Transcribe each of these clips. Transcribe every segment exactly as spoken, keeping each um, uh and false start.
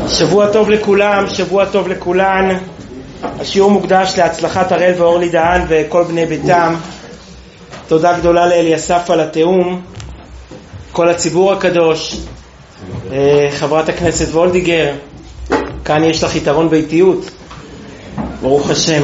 שבוע טוב לכולם, שבוע טוב לכולן. השיעור מוקדש להצלחת הראל ואורלי דהן וכל בני ביתם. תודה גדולה לאליסף על התאום, כל הציבור הקדוש, חברת הכנסת וולדיגר, כאן יש לך יתרון ביתיות, ברוך השם.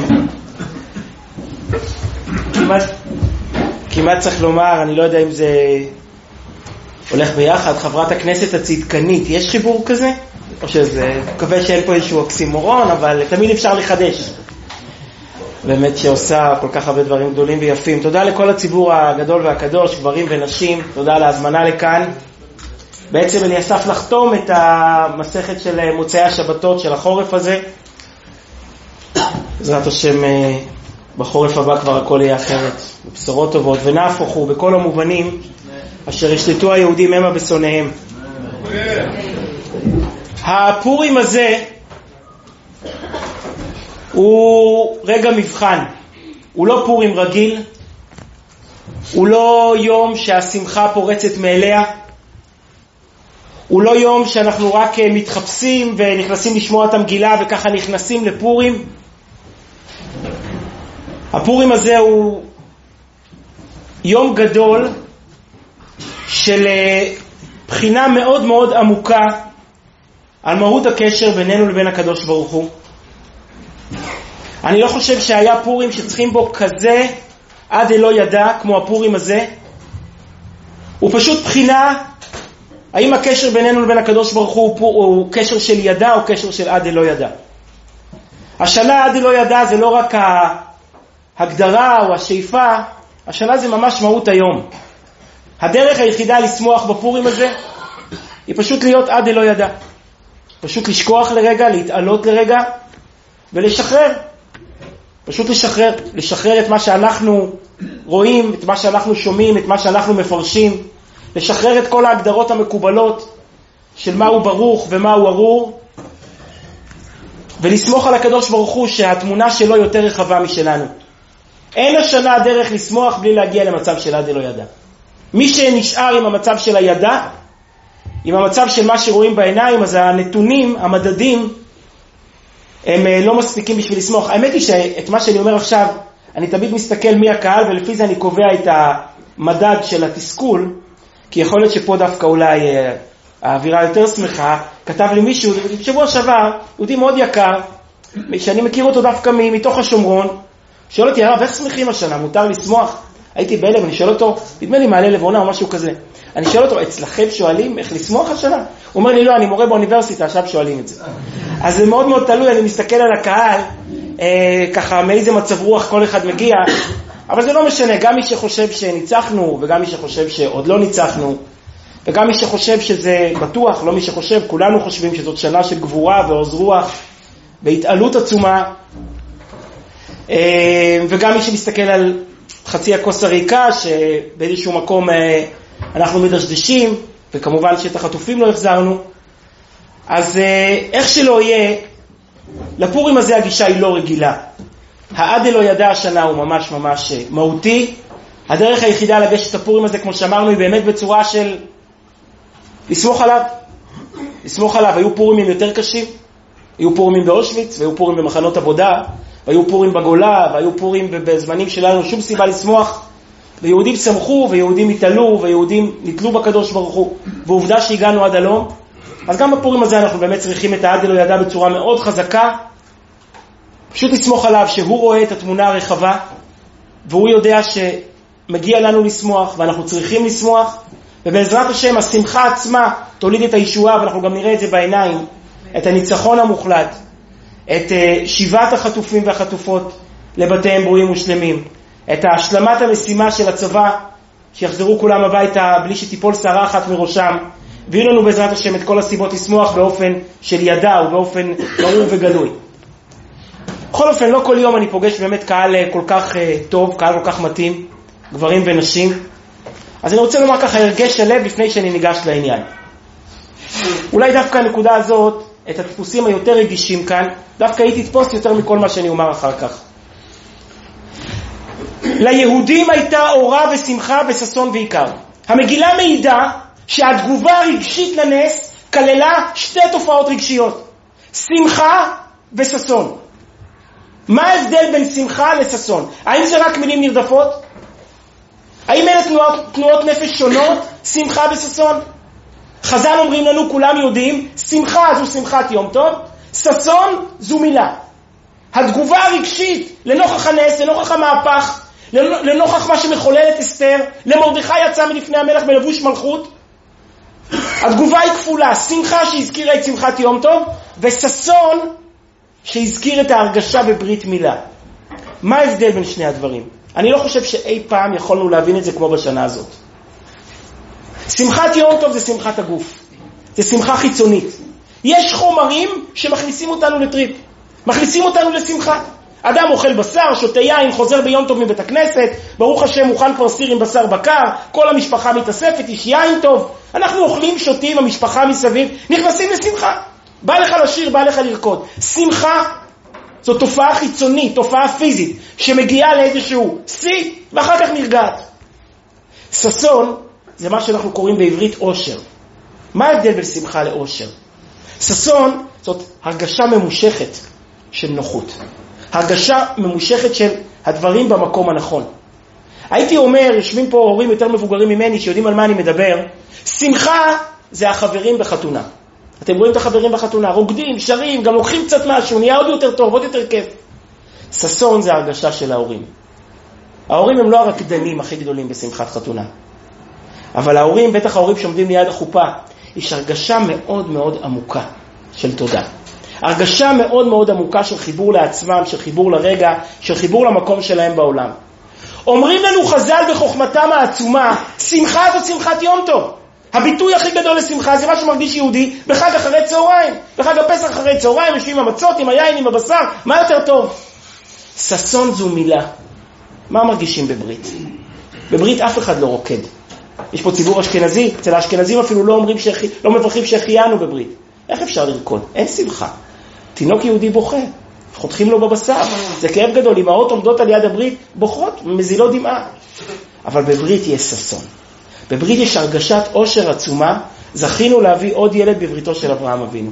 כמעט, כמעט צריך לומר, אני לא יודע אם זה הולך ביחד, חברת הכנסת הצדקנית, יש חיבור כזה? או שזה, מקווה שאין פה איזשהו אוקסימורון, אבל תמיד אפשר לחדש. באמת שעושה כל כך הרבה דברים גדולים ויפים. תודה לכל הציבור הגדול והקדוש, גברים ונשים, תודה על ההזמנה לכאן. בעצם אני אסף לחתום את המסכת של מוצאי השבתות של החורף הזה. בעזרת השם בחורף הבא כבר הכל יהיה אחרת. בשורות טובות, ונהפוכו בכל המובנים אשר השתתו היהודים המה בשונאיהם. הפורים הזה הוא רגע מבחן, הוא לא פורים רגיל, הוא לא יום שהשמחה פורצת מאליה, הוא לא יום שאנחנו רק מתחפשים ונכנסים לשמוע את המגילה וככה נכנסים לפורים. הפורים הזה הוא יום גדול של בחינה מאוד מאוד עמוקה על מהות הקשר בינינו לבין הקדוש ברוך הוא. אני לא חושב שהיה פורים שצריכים בו כזה עד אלא ידע כמו הפורים הזה. הוא פשוט בחינה האם הקשר בינינו לבין הקדוש ברוך הוא הוא, הוא קשר של ידע או קשר של עד אלא ידע. השנה עד אלא ידע זה לא רק ההגדרה או השאיפה, השנה זה ממש מהות היום. הדרך היחידה לשמוח בפורים הזה היא פשוט להיות עד אלא ידע. פשוט לשכוח לרגע, להתעלות לרגע ולשחרר. פשוט לשחרר, לשחרר את מה שאנחנו רואים, את מה שאנחנו שומעים, את מה שאנחנו מפרשים, לשחרר את כל ההגדרות המקובלות של מהו ברוך ומהו ארור, ולסמוך על הקדוש ברוך הוא שהתמונה שלו יותר רחבה משלנו. אין השנה דרך לשמוח בלי להגיע למצב של עד אלא ידע. מי שנשאר עם המצב של הידע, עם המצב של מה שרואים בעיניים, אז הנתונים, המדדים, הם לא מספיקים בשביל לשמוח. האמת היא שאת מה שאני אומר עכשיו, אני תמיד מסתכל מי הקהל, ולפי זה אני קובע את המדד של התסכול, כי יכול להיות שפה דווקא אולי האווירה יותר שמחה. כתב לי מישהו, שבוע שעבר, יהודי מאוד יקר, שאני מכיר אותו דווקא מתוך השומרון, שואל אותי, הרב, איך שמחים השנה? מותר לשמוח? הייתי בהלם, אני שואל אותו, נדמה לי מעלה לבונה או משהו כזה. אני שואל אותו, אצלכם שואלים איך לשמוח השנה? הוא אומר לי, לא, אני מורה באוניברסיטה, עכשיו שואלים את זה. אז זה מאוד מאוד תלוי, אני מסתכל על הקהל, אה, ככה מאיזה מצב רוח כל אחד מגיע, אבל זה לא משנה, גם מי שחושב שניצחנו, וגם מי שחושב שעוד לא ניצחנו, וגם מי שחושב שזה בטוח, לא מי שחושב, כולנו חושבים שזאת שנה של גבורה ועוז רוח, בהתעלות עצומה, אה, וגם מי שמסתכל על חצי הכוס הריקה, שבאיזשהו מקום אה, אנחנו מדשדשים, וכמובן שאת החטופים לא החזרנו. אז אה, איך שלא יהיה, לפורים הזה הגישה היא לא רגילה. העד אלא ידע השנה הוא ממש ממש מהותי. הדרך היחידה לגשת לפורים הזה, כמו שאמרנו, היא באמת בצורה של לסמוך עליו. לסמוך עליו. היו פורים יותר קשים, היו פורים באושוויץ, והיו פורים במחנות עבודה, והיו פורים בגולה, והיו פורים בזמנים שלנו, שום סיבה לשמוח. ויהודים שמחו, ויהודים התעלו, ויהודים נתלו בקדוש ברוך הוא. ועובדה שהגענו עד הלום. אז גם בפורים הזה אנחנו באמת צריכים את העד אלא ידע בצורה מאוד חזקה. פשוט לסמוך עליו שהוא רואה את התמונה הרחבה, והוא יודע שמגיע לנו לשמוח, ואנחנו צריכים לשמוח. ובעזרת השם השמחה עצמה תוליד את הישועה, ואנחנו גם נראה את זה בעיניים, את הניצחון המוחלט, את שיבת החטופים והחטופות לבתיהם ברואים ושלמים, את השלמת המשימה של הצבא, שיחזרו כולם הביתה בלי שתיפול שערה אחת מראשם, ויהיו לנו בעזרת השם את כל הסיבות לשמוח באופן של ידע ובאופן ברור וגלוי. בכל אופן, לא כל יום אני פוגש באמת קהל כל כך טוב, קהל כל כך מתאים, גברים ונשים. אז אני רוצה לומר ככה הרגש הלב לפני שאני ניגש לעניין. אולי דווקא הנקודה הזאת, את הדפוסים היותר רגישים כאן, דווקא היא תתפוס יותר מכל מה שאני אומר אחר כך. ליהודים הייתה אורה ושמחה וששון ועיקר. המגילה מעידה שהתגובה הרגשית לנס כללה שתי תופעות רגשיות. שמחה וששון. מה ההבדל בין שמחה לששון? האם זה רק מילים נרדפות? האם אלה תנועות, תנועות נפש שונות? שמחה וששון? חז"ל אומרים לנו, כולם יודעים, שמחה זו שמחת יום טוב, ששון זו מילה. התגובה הרגשית לנוכח הנס, לנוכח המהפך, לנוכח מה שמחולל את אסתר, למרדכי יצא מלפני המלך בלבוש מלכות, התגובה היא כפולה, שמחה שהזכירה את שמחת יום טוב, וששון שהזכיר את ההרגשה בברית מילה. מה ההבדל בין שני הדברים? אני לא חושב שאי פעם יכולנו להבין את זה כמו בשנה הזאת. שמחת יום טוב זה שמחת הגוף, זה שמחה חיצונית. יש חומרים שמכניסים אותנו לטריפ, מכניסים אותנו לשמחה. אדם אוכל בשר, שותה יין, חוזר ביום טוב מבית הכנסת, ברוך השם מוכן כבר סיר עם בשר בקר, כל המשפחה מתאספת, יש יין טוב, אנחנו אוכלים, שותים, המשפחה מסביב, נכנסים לשמחה. בא לך לשיר, בא לך לרקוד. שמחה זו תופעה חיצונית, תופעה פיזית, שמגיעה לאיזשהו שיא, ואחר כך נרגעת. ששון זה מה שאנחנו קוראים בעברית אושר. מה ההבדל בין שמחה לאושר? ששון זאת הרגשה ממושכת של נוחות. הרגשה ממושכת של הדברים במקום הנכון. הייתי אומר, יושבים פה הורים יותר מבוגרים ממני שיודעים על מה אני מדבר, שמחה זה החברים בחתונה. אתם רואים את החברים בחתונה, רוקדים, שרים, גם לוקחים קצת משהו, נהיה עוד יותר טוב, עוד יותר כיף. ששון זה הרגשה של ההורים. ההורים הם לא הרקדנים הכי גדולים בשמחת חתונה. אבל ההורים, בטח ההורים שעומדים ליד החופה, יש הרגשה מאוד מאוד עמוקה של תודה. הרגשה מאוד מאוד עמוקה של חיבור לעצמם, של חיבור לרגע, של חיבור למקום שלהם בעולם. אומרים לנו חז"ל בחוכמתם העצומה, שמחה זאת שמחת יום טוב. הביטוי הכי גדול לשמחה זה מה שמרגיש יהודי בחג אחרי צהריים. בחג הפסח אחרי צהריים יושבים עם המצות, עם היין, עם הבשר, מה יותר טוב? ששון זו מילה. מה מרגישים בברית? בברית אף אחד לא רוקד. יש פה ציבור אשכנזי, אצל האשכנזים אפילו לא אומרים שהחי... לא מברכים שהחיינו בברית. איך אפשר לרקוד? אין שמחה. תינוק יהודי בוכה, חותכים לו בבשר, זה כאב גדול. אמהות עומדות על יד הברית, בוכות, מזילות דמעה. אבל בברית יש ששון. בברית יש הרגשת עושר עצומה, זכינו להביא עוד ילד בבריתו של אברהם אבינו.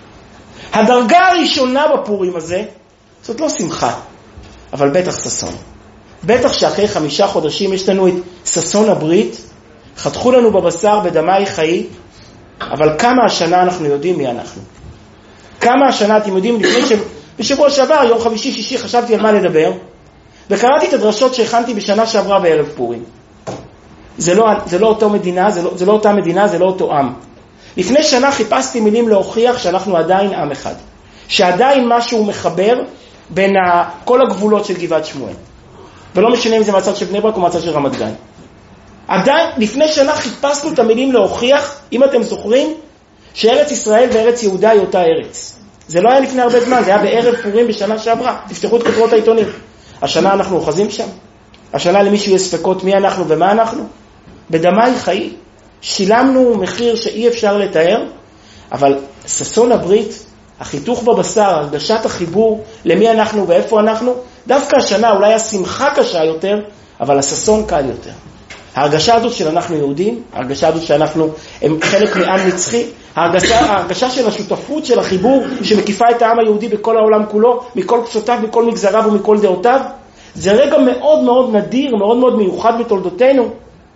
הדרגה הראשונה בפורים הזה, זאת לא שמחה, אבל בטח ששון. בטח שאחרי חמישה חודשים יש לנו את ששון הברית, חתכו לנו בבשר בדמי חיי, אבל כמה השנה אנחנו יודעים מי אנחנו. כמה השנה אתם יודעים, לפני ש... בשבוע שעבר, יום חמישי, שישי, חשבתי על מה לדבר, וקראתי את הדרשות שהכנתי בשנה שעברה בערב פורים. זה לא, זה לא אותו מדינה, זה לא, זה לא אותה מדינה, זה לא אותו עם. לפני שנה חיפשתי מילים להוכיח שאנחנו עדיין עם אחד. שעדיין משהו מחבר בין ה... כל הגבולות של גבעת שמואל. ולא משנה אם זה מהצד של בני ברק או מהצד של רמת גן. עדיין, לפני שנה חיפשנו את המילים להוכיח, אם אתם זוכרים, שארץ ישראל וארץ יהודה היא אותה ארץ. זה לא היה לפני הרבה זמן, זה היה בערב פורים בשנה שעברה. תפתחו את כותרות העיתונים. השנה אנחנו אוחזים שם. השנה למישהו יש ספקות מי אנחנו ומה אנחנו. בדמי חיי. שילמנו מחיר שאי אפשר לתאר, אבל ששון הברית, החיתוך בבשר, הרגשת החיבור למי אנחנו ואיפה אנחנו, דווקא השנה אולי השמחה קשה יותר, אבל הששון קל יותר. ההרגשה הזאת של אנחנו יהודים, ההרגשה הזאת שאנחנו הם חלק מעם נצחי, ההרגשה, ההרגשה של השותפות, של החיבור שמקיפה את העם היהודי בכל העולם כולו, מכל קצותיו, מכל מגזריו ומכל דעותיו, זה רגע מאוד מאוד נדיר, מאוד מאוד מיוחד בתולדותינו,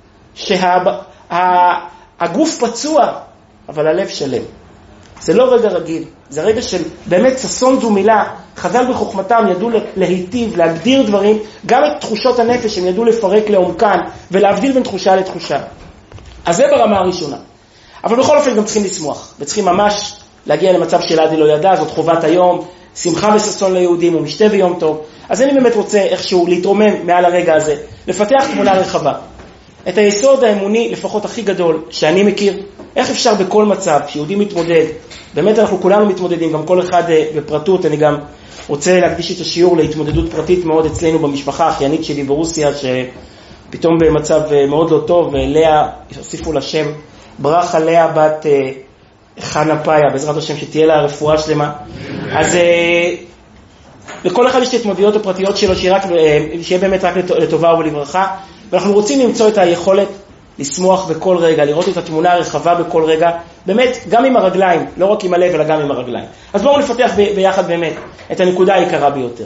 שהגוף פצוע, אבל הלב שלם. זה לא רגע רגיל, זה רגע של באמת ששון זו מילה, חז"ל בחוכמתם ידעו להיטיב, להגדיר דברים, גם את תחושות הנפש הם ידעו לפרק לעומקן, ולהבדיל בין תחושה לתחושה. אז זה ברמה הראשונה. אבל בכל אופן גם צריכים לשמוח, וצריכים ממש להגיע למצב של עדי לא ידע, זאת חובת היום, שמחה וששון ליהודים ומשתה ויום טוב. אז אני באמת רוצה איכשהו להתרומם מעל הרגע הזה, לפתח תמונה רחבה. את היסוד האמוני לפחות הכי גדול שאני מכיר, איך אפשר בכל מצב שיהודי מתמודד, באמת אנחנו כולנו מתמודדים, גם כל אחד בפרטות, אני גם רוצה להקדיש את השיעור להתמודדות פרטית מאוד אצלנו במשפחה האחיינית שלי ברוסיה, שפתאום במצב מאוד לא טוב, ולאה, הוסיפו לה שם, ברכה לאה בת חנה פאיה, בעזרת השם שתהיה לה רפואה שלמה. אז לכל אחד יש את ההתמודדויות הפרטיות שלו, שיהיה באמת רק לטובה ולברכה, ואנחנו רוצים למצוא את היכולת לשמוח בכל רגע, לראות את התמונה הרחבה בכל רגע, באמת גם עם הרגליים, לא רק עם הלב אלא גם עם הרגליים. אז בואו נפתח ב- ביחד באמת את הנקודה העיקרה ביותר.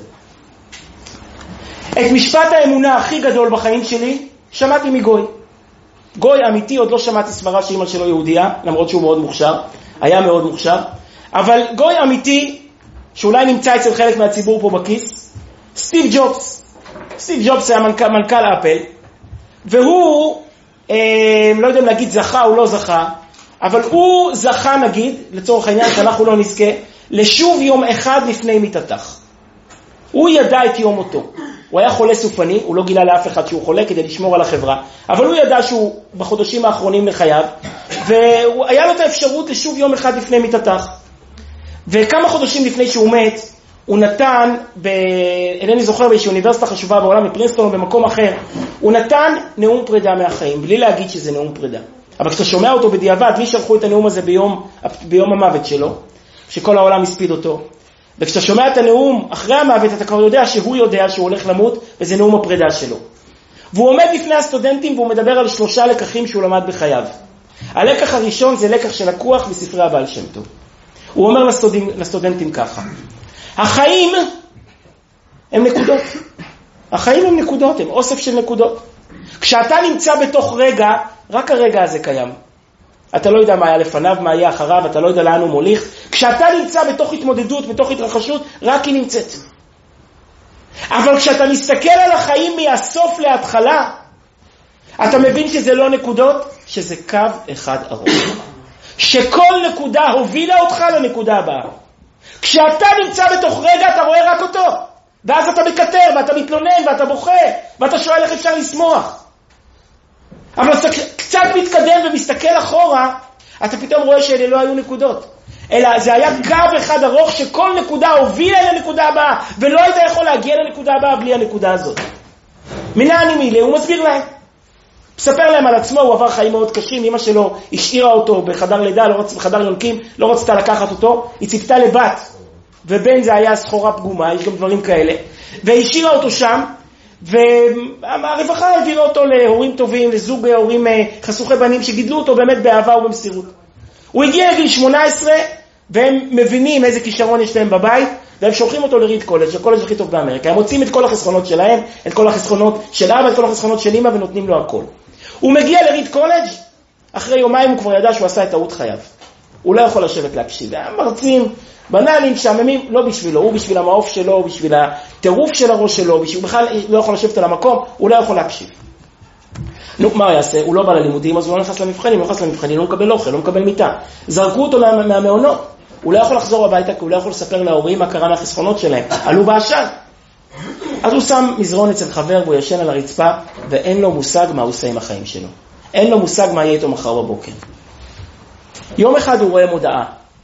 את משפט האמונה הכי גדול בחיים שלי שמעתי מגוי. גוי אמיתי, עוד לא שמעתי סברה שאמא שלו יהודייה, למרות שהוא מאוד מוכשר, היה מאוד מוכשר, אבל גוי אמיתי, שאולי נמצא אצל חלק מהציבור פה בכיס, סטיב ג'ובס. סטיב ג'ובס היה מנכ"ל, מנכ"ל אפל, והוא, אה, לא יודע אם להגיד זכה או לא זכה, אבל הוא זכה נגיד, לצורך העניין שאנחנו לא נזכה, לשוב יום אחד לפני מיתתך. הוא ידע את יום מותו. הוא היה חולה סופני, הוא לא גילה לאף אחד שהוא חולה כדי לשמור על החברה, אבל הוא ידע שהוא בחודשים האחרונים לחייו, והיה לו את האפשרות לשוב יום אחד לפני מיתתך. וכמה חודשים לפני שהוא מת, הוא נתן, ב... אינני זוכר באיזושהי אוניברסיטה חשובה בעולם, בפרינסטון או במקום אחר, הוא נתן נאום פרידה מהחיים, בלי להגיד שזה נאום פרידה. אבל כשאתה שומע אותו בדיעבד, לי שלחו את הנאום הזה ביום, ביום המוות שלו, שכל העולם הספיד אותו. וכשאתה שומע את הנאום אחרי המוות, אתה כבר יודע שהוא יודע שהוא הולך למות, וזה נאום הפרידה שלו. והוא עומד לפני הסטודנטים, והוא מדבר על שלושה לקחים שהוא למד בחייו. הלקח הראשון זה לקח שלקוח מספרי הבעל שם טוב. הוא אומר לסטודנטים, לסטודנטים ככה, החיים הם נקודות. החיים הם נקודות, הם אוסף של נקודות. כשאתה נמצא בתוך רגע, רק הרגע הזה קיים. אתה לא יודע מה היה לפניו, מה היה אחריו, אתה לא יודע לאן הוא מוליך. כשאתה נמצא בתוך התמודדות, בתוך התרחשות, רק היא נמצאת. אבל כשאתה מסתכל על החיים מהסוף להתחלה, אתה מבין שזה לא נקודות, שזה קו אחד ארוך. שכל נקודה הובילה אותך לנקודה הבאה. כשאתה נמצא בתוך רגע, אתה רואה רק אותו. ואז אתה מקטר, ואתה מתלונן, ואתה בוכה, ואתה שואל איך אפשר לשמוח. אבל קצת מתקדם ומסתכל אחורה, אתה פתאום רואה שאלה לא היו נקודות. אלא זה היה קו אחד ארוך שכל נקודה הובילה לנקודה הבאה, ולא היית יכול להגיע לנקודה הבאה בלי הנקודה הזאת. מנה אני מילה, הוא מסביר להם. מספר להם על עצמו, הוא עבר חיים מאוד קשים, אמא שלו השאירה אותו בחדר לידה, לא רצ... בחדר יונקים, לא רצתה לקחת אותו, היא ציפתה לבת, ובן זה היה סחורה פגומה, יש גם דברים כאלה, והשאירה אותו שם, והרווחה העבירה אותו להורים טובים, לזוג הורים חסוכי בנים שגידלו אותו באמת באהבה ובמסירות. הוא הגיע לגיל שמונה עשרה, והם מבינים איזה כישרון יש להם בבית, והם שולחים אותו לריד קולג', הקולג' הכי טוב באמריקה. הם מוצאים את כל החסכונות שלהם, את כל החסכונות של אבא, את כל החסכונות של אמא, ונותנים לו הכל. הוא מגיע לריד קולג', אחרי יומיים הוא כבר ידע שהוא עשה את טעות חייו. הוא לא יכול לשבת להקשיב. הם מרצים, בנאלים, שעממים, לא בשבילו, הוא בשביל המעוף שלו, בשביל הטירוף של הראש שלו, בשביל בכלל לא יכול לשבת על המקום, הוא לא יכול להקשיב. נו, מה הוא יעשה? הוא לא בא ללימודים, אז הוא לא נכנס למבחנים, הוא נכנס למבחנים, לא מקבל אוכל, לא מקבל מיטה. זרקו אותו מה, מהמעונות. הוא לא יכול לחזור הביתה, כי הוא לא יכול לספר להורים מה קרה מהחסכונות שלהם. עלו בעשן. אז הוא שם מזרון אצל חבר, והוא ישן על הרצפה, ואין לו מושג מה הוא עושה עם החיים שלו. אין לו מושג מה יהיה איתו מחר בבוקר. יום אחד הוא רואה מודעה.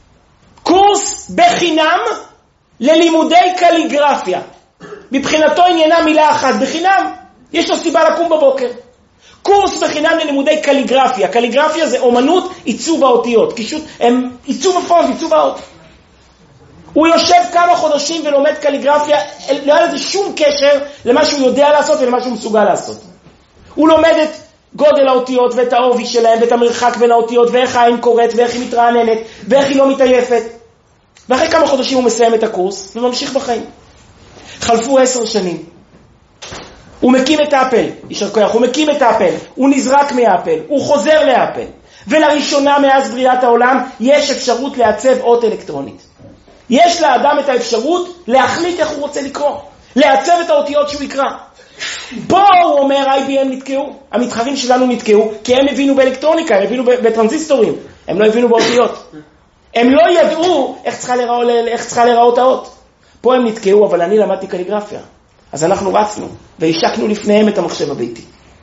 קורס בחינם ללימודי קליגרפיה. מבחינתו עניינה מילה אחת, בחינם. יש לו סיבה לקום בבוקר. קורס בחינם ללימודי קליגרפיה. קליגרפיה זה אומנות עיצוב האותיות. קישוט, הם עיצוב הפונט, עיצוב האות. הוא יושב כמה חודשים ולומד קליגרפיה, לא היה לזה שום קשר למה שהוא יודע לעשות ולמה שהוא מסוגל לעשות. הוא לומד את גודל האותיות ואת העובי שלהם ואת המרחק בין האותיות ואיך העין קוראת ואיך היא מתרעננת ואיך היא לא מתעייפת. ואחרי כמה חודשים הוא מסיים את הקורס וממשיך בחיים. חלפו עשר שנים. הוא מקים את האפל, ישר כוח, הוא מקים את האפל, הוא נזרק מהאפל, הוא חוזר לאפל. ולראשונה מאז בריאת העולם יש אפשרות לעצב אות אלקטרונית. יש לאדם את האפשרות להחליט איך הוא רוצה לקרוא, לעצב את האותיות שהוא יקרא. פה הוא אומר, איי בי אם נתקעו, המתחרים שלנו נתקעו, כי הם הבינו באלקטרוניקה, הם הבינו בטרנזיסטורים, הם לא הבינו באותיות. הם לא ידעו איך צריכה להיראות, איך צריכה להיראות האות. פה הם נתקעו, אבל אני למדתי קליגרפיה. אז אנחנו רצנו, והשקנו לפניהם את המחשב הביתי.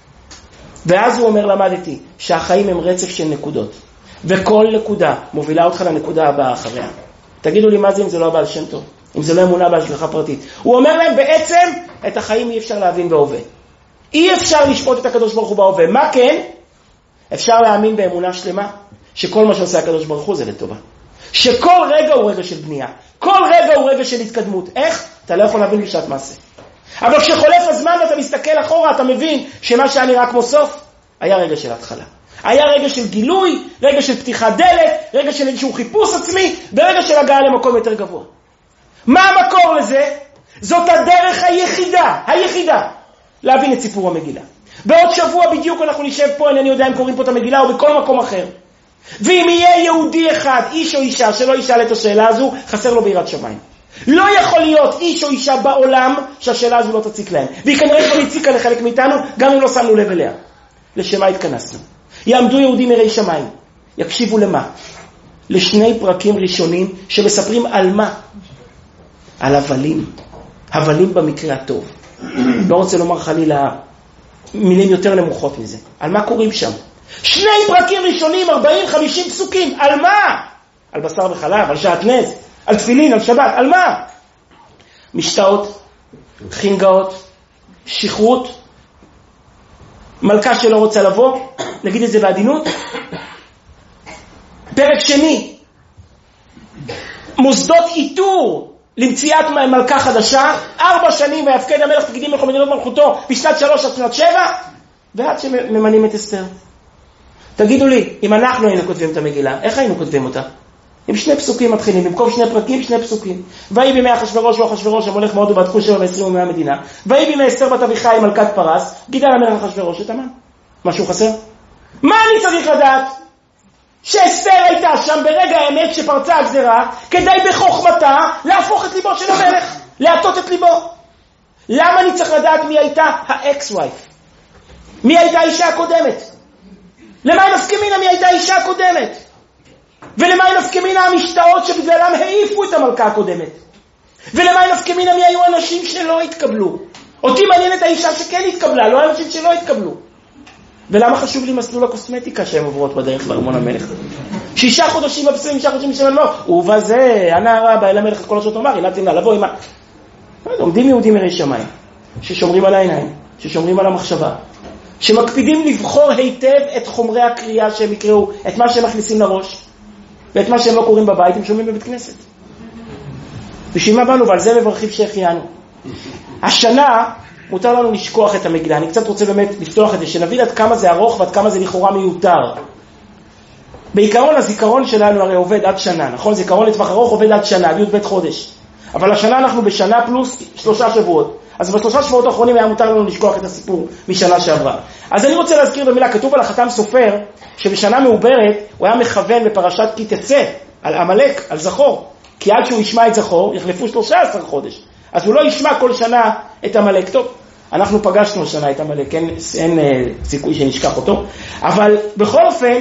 ואז הוא אומר, למדתי, שהחיים הם רצף של נקודות, וכל נקודה מובילה אותך לנקודה הבאה אחריה. תגידו לי מה זה אם זה לא הבעל שם טוב, אם זה לא אמונה בהשגחה פרטית. הוא אומר להם, בעצם, את החיים אי אפשר להבין בהווה. אי אפשר לשפוט את הקדוש ברוך הוא בהווה. מה כן? אפשר להאמין באמונה שלמה, שכל מה שעושה הקדוש ברוך הוא זה לטובה. שכל רגע הוא רגע של בנייה. כל רגע הוא רגע של התקדמות. איך? אתה לא יכול להבין בשעת מעשה. אבל כשחולף הזמן ואתה מסתכל אחורה, אתה מבין שמה שהיה נראה כמו סוף, היה רגע של התחלה. היה רגע של גילוי, רגע של פתיחת דלת, רגע של איזשהו חיפוש עצמי, ורגע של הגעה למקום יותר גבוה. מה המקור לזה? זאת הדרך היחידה, היחידה, להבין את סיפור המגילה. בעוד שבוע בדיוק אנחנו נשב פה, אינני יודע אם קוראים פה את המגילה או בכל מקום אחר. ואם יהיה יהודי אחד, איש או אישה, שלא ישאל את השאלה הזו, חסר לו ביראת שמיים. לא יכול להיות איש או אישה בעולם שהשאלה הזו לא תציק להם. והיא כנראה כבר הציקה לחלק מאיתנו, גם אם לא שמנו לב אליה. לשמה התכנסנו. יעמדו יהודים יראי שמיים. יקשיבו למה? לשני פרקים ראשונים שמספרים על מה? על הבלים. הבלים במקרה הטוב. לא רוצה לומר חלילה מילים יותר נמוכות מזה. על מה קוראים שם? שני פרקים ראשונים, ארבעים חמישים פסוקים. על מה? על בשר וחלב, על שעטנז, על תפילין, על שבת. על מה? משתאות, חינגאות, שכרות, מלכה שלא רוצה לבוא, נגיד את זה בעדינות. פרק שני, מוסדות איתור למציאת מלכה חדשה, ארבע שנים ויפקד המלך פקידים בכל מדינות מלכותו בשנת שלוש עד שנת שבע, ועד שממנים את אסתר. תגידו לי, אם אנחנו היינו כותבים את המגילה, איך היינו כותבים אותה? עם שני פסוקים מתחילים, במקום שני פרקים, שני פסוקים. ויהי בימי אחשוורוש או אחשוורוש, המולך מאוד ובדקו שבע ועשרים ומאה מדינה. ויהי בימי אסתר בת אביחיל מלכת פרס, גידל המלך אחשוורוש את המן. משהו חסר? מה אני צריך לדעת? שאסתר הייתה שם ברגע האמת שפרצה הגזרה, כדי בחוכמתה להפוך את ליבו של המלך, להטות את ליבו. למה אני צריך לדעת מי הייתה האקס-וייף? מי הייתה האישה הקודמת? למה היא נפקמינה מי הייתה האישה הקודמת? ולמה היא נפקמינה המשתאות שבגללם העיפו את המלכה הקודמת? ולמה היא נפקמינה מי היו אנשים שלא התקבלו? אותי מעניינת האישה שכן התקבלה, לא האנשים שלא התקבלו. ולמה חשוב לי מסלול הקוסמטיקה שהן עוברות בדרך לארמון המלך? שישה חודשים בבשרים, שישה חודשים בשם אלמור, ובזה, הנערה בא אל המלך את כל השעות אומר, אילת תמנה, לבוא עם ה... עומדים יהודים יראי שמיים, ששומרים על העיניים, ששומרים על המחשבה, שמקפידים לבחור היטב את חומרי הקריאה שהם יקראו, את מה שהם מכניסים לראש, ואת מה שהם לא קוראים בבית, הם שומעים בבית כנסת. בשביל מה באנו, ועל זה מברכים שהחיינו. השנה מותר לנו לשכוח את המגילה. אני קצת רוצה באמת לפתוח את זה, שנבין עד כמה זה ארוך ועד כמה זה לכאורה מיותר. בעיקרון הזיכרון שלנו הרי עובד עד שנה, נכון? זיכרון לטווח ארוך עובד עד שנה, עד בית חודש. אבל השנה אנחנו בשנה פלוס שלושה שבועות. אז בשלושה שבועות האחרונים היה מותר לנו לשכוח את הסיפור משנה שעברה. אז אני רוצה להזכיר במילה, כתוב על החתם סופר, שבשנה מעוברת הוא היה מכוון בפרשת כי תצא, על עמלק, על זכור. כי עד שהוא ישמע את זכור, יחלפו שלושה עשר חודש. אז הוא לא ישמע כל שנה את עמלק. טוב, אנחנו פגשנו השנה את עמלק, אין, אין אה, סיכוי שנשכח אותו. אבל בכל אופן,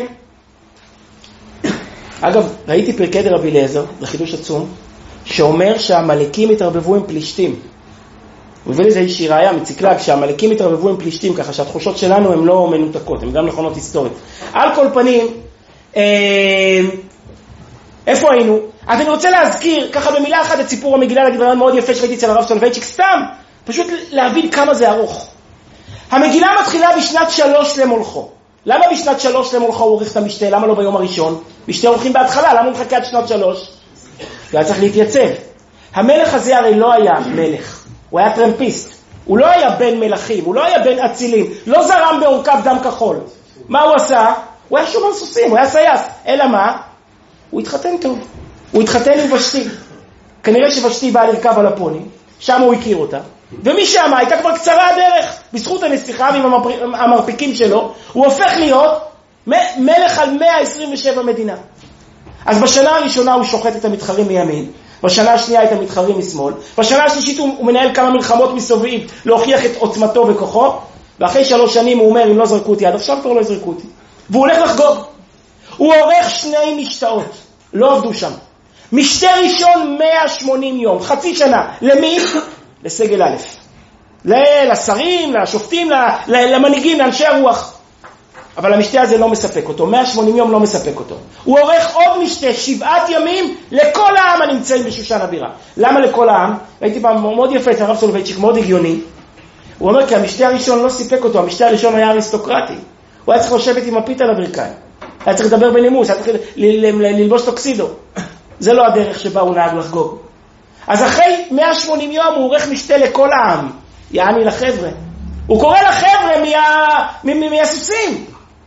אגב, ראיתי פרקי דרבי אליעזר, זה חידוש עצום, שאומר שהעמלקים התערבבו עם פלישתים. הוא הביא לזה איזושהי ראיה מציקלג, שהעמלקים התערבבו עם פלישתים, ככה שהתחושות שלנו הן לא מנותקות, הן גם נכונות היסטורית. על כל פנים, אה, איפה היינו? אז אני רוצה להזכיר, ככה במילה אחת, את סיפור המגילה, להגיד רעיון מאוד יפה שראיתי אצל הרב סולובייצ'יק, סתם, פשוט להבין כמה זה ארוך. המגילה מתחילה בשנת שלוש למולכו. למה בשנת שלוש למולכו הוא עורך את המשתה? למה לא ביום הראשון? משתה הולכים בהתחלה, למה הוא מחכה עד שנת שלוש? הוא היה צריך להתייצב. המלך הזה הרי לא היה מלך, הוא היה טרמפיסט. הוא לא היה בן מלכים, הוא לא היה בן אצילים, לא זרם בעורקיו דם כחול. מה הוא עשה? הוא היה שומן סוסים, הוא היה סייס. אלא מה? הוא התחתן טוב. הוא התחתן עם ושתי. כנראה שוושתי באה לרכב על הפוני, שם הוא הכיר אותה. ומשם הייתה כבר קצרה הדרך, בזכות הנסיכה ועם המרפיקים שלו, הוא הופך להיות מלך על מאה עשרים ושבע מדינה. אז בשנה הראשונה הוא שוחט את המתחרים מימין, בשנה השנייה את המתחרים משמאל, בשנה השלישית הוא מנהל כמה מלחמות מסביב להוכיח את עוצמתו וכוחו, ואחרי שלוש שנים הוא אומר, אם לא זרקו אותי עד עכשיו כבר לא יזרקו אותי. והוא הולך לחגוג. הוא עורך שני משתאות, לא עבדו שם. משתה ראשון מאה ושמונים יום, חצי שנה. למי? לסגל א', לשרים, לשופטים, למנהיגים, לאנשי הרוח. אבל המשתה הזה לא מספק אותו, מאה ושמונים יום לא מספק אותו. הוא עורך עוד משתה, שבעת ימים, לכל העם הנמצאים בשושן הבירה. למה לכל העם? ראיתי פעם מאוד יפה את הרב סולובייצ'יק, מאוד הגיוני. הוא אומר כי המשתה הראשון לא סיפק אותו, המשתה הראשון היה אריסטוקרטי. הוא היה צריך לשבת עם הפית על הברכיים. היה צריך לדבר בנימוס, היה צריך ללבוש טוקסידו. זה לא הדרך שבה הוא נהג לחגוג. אז אחרי מאה ושמונים יום הוא עורך משתה לכל העם, יעני לחבר'ה. הוא קורא לחבר'ה מה... מהסוסים.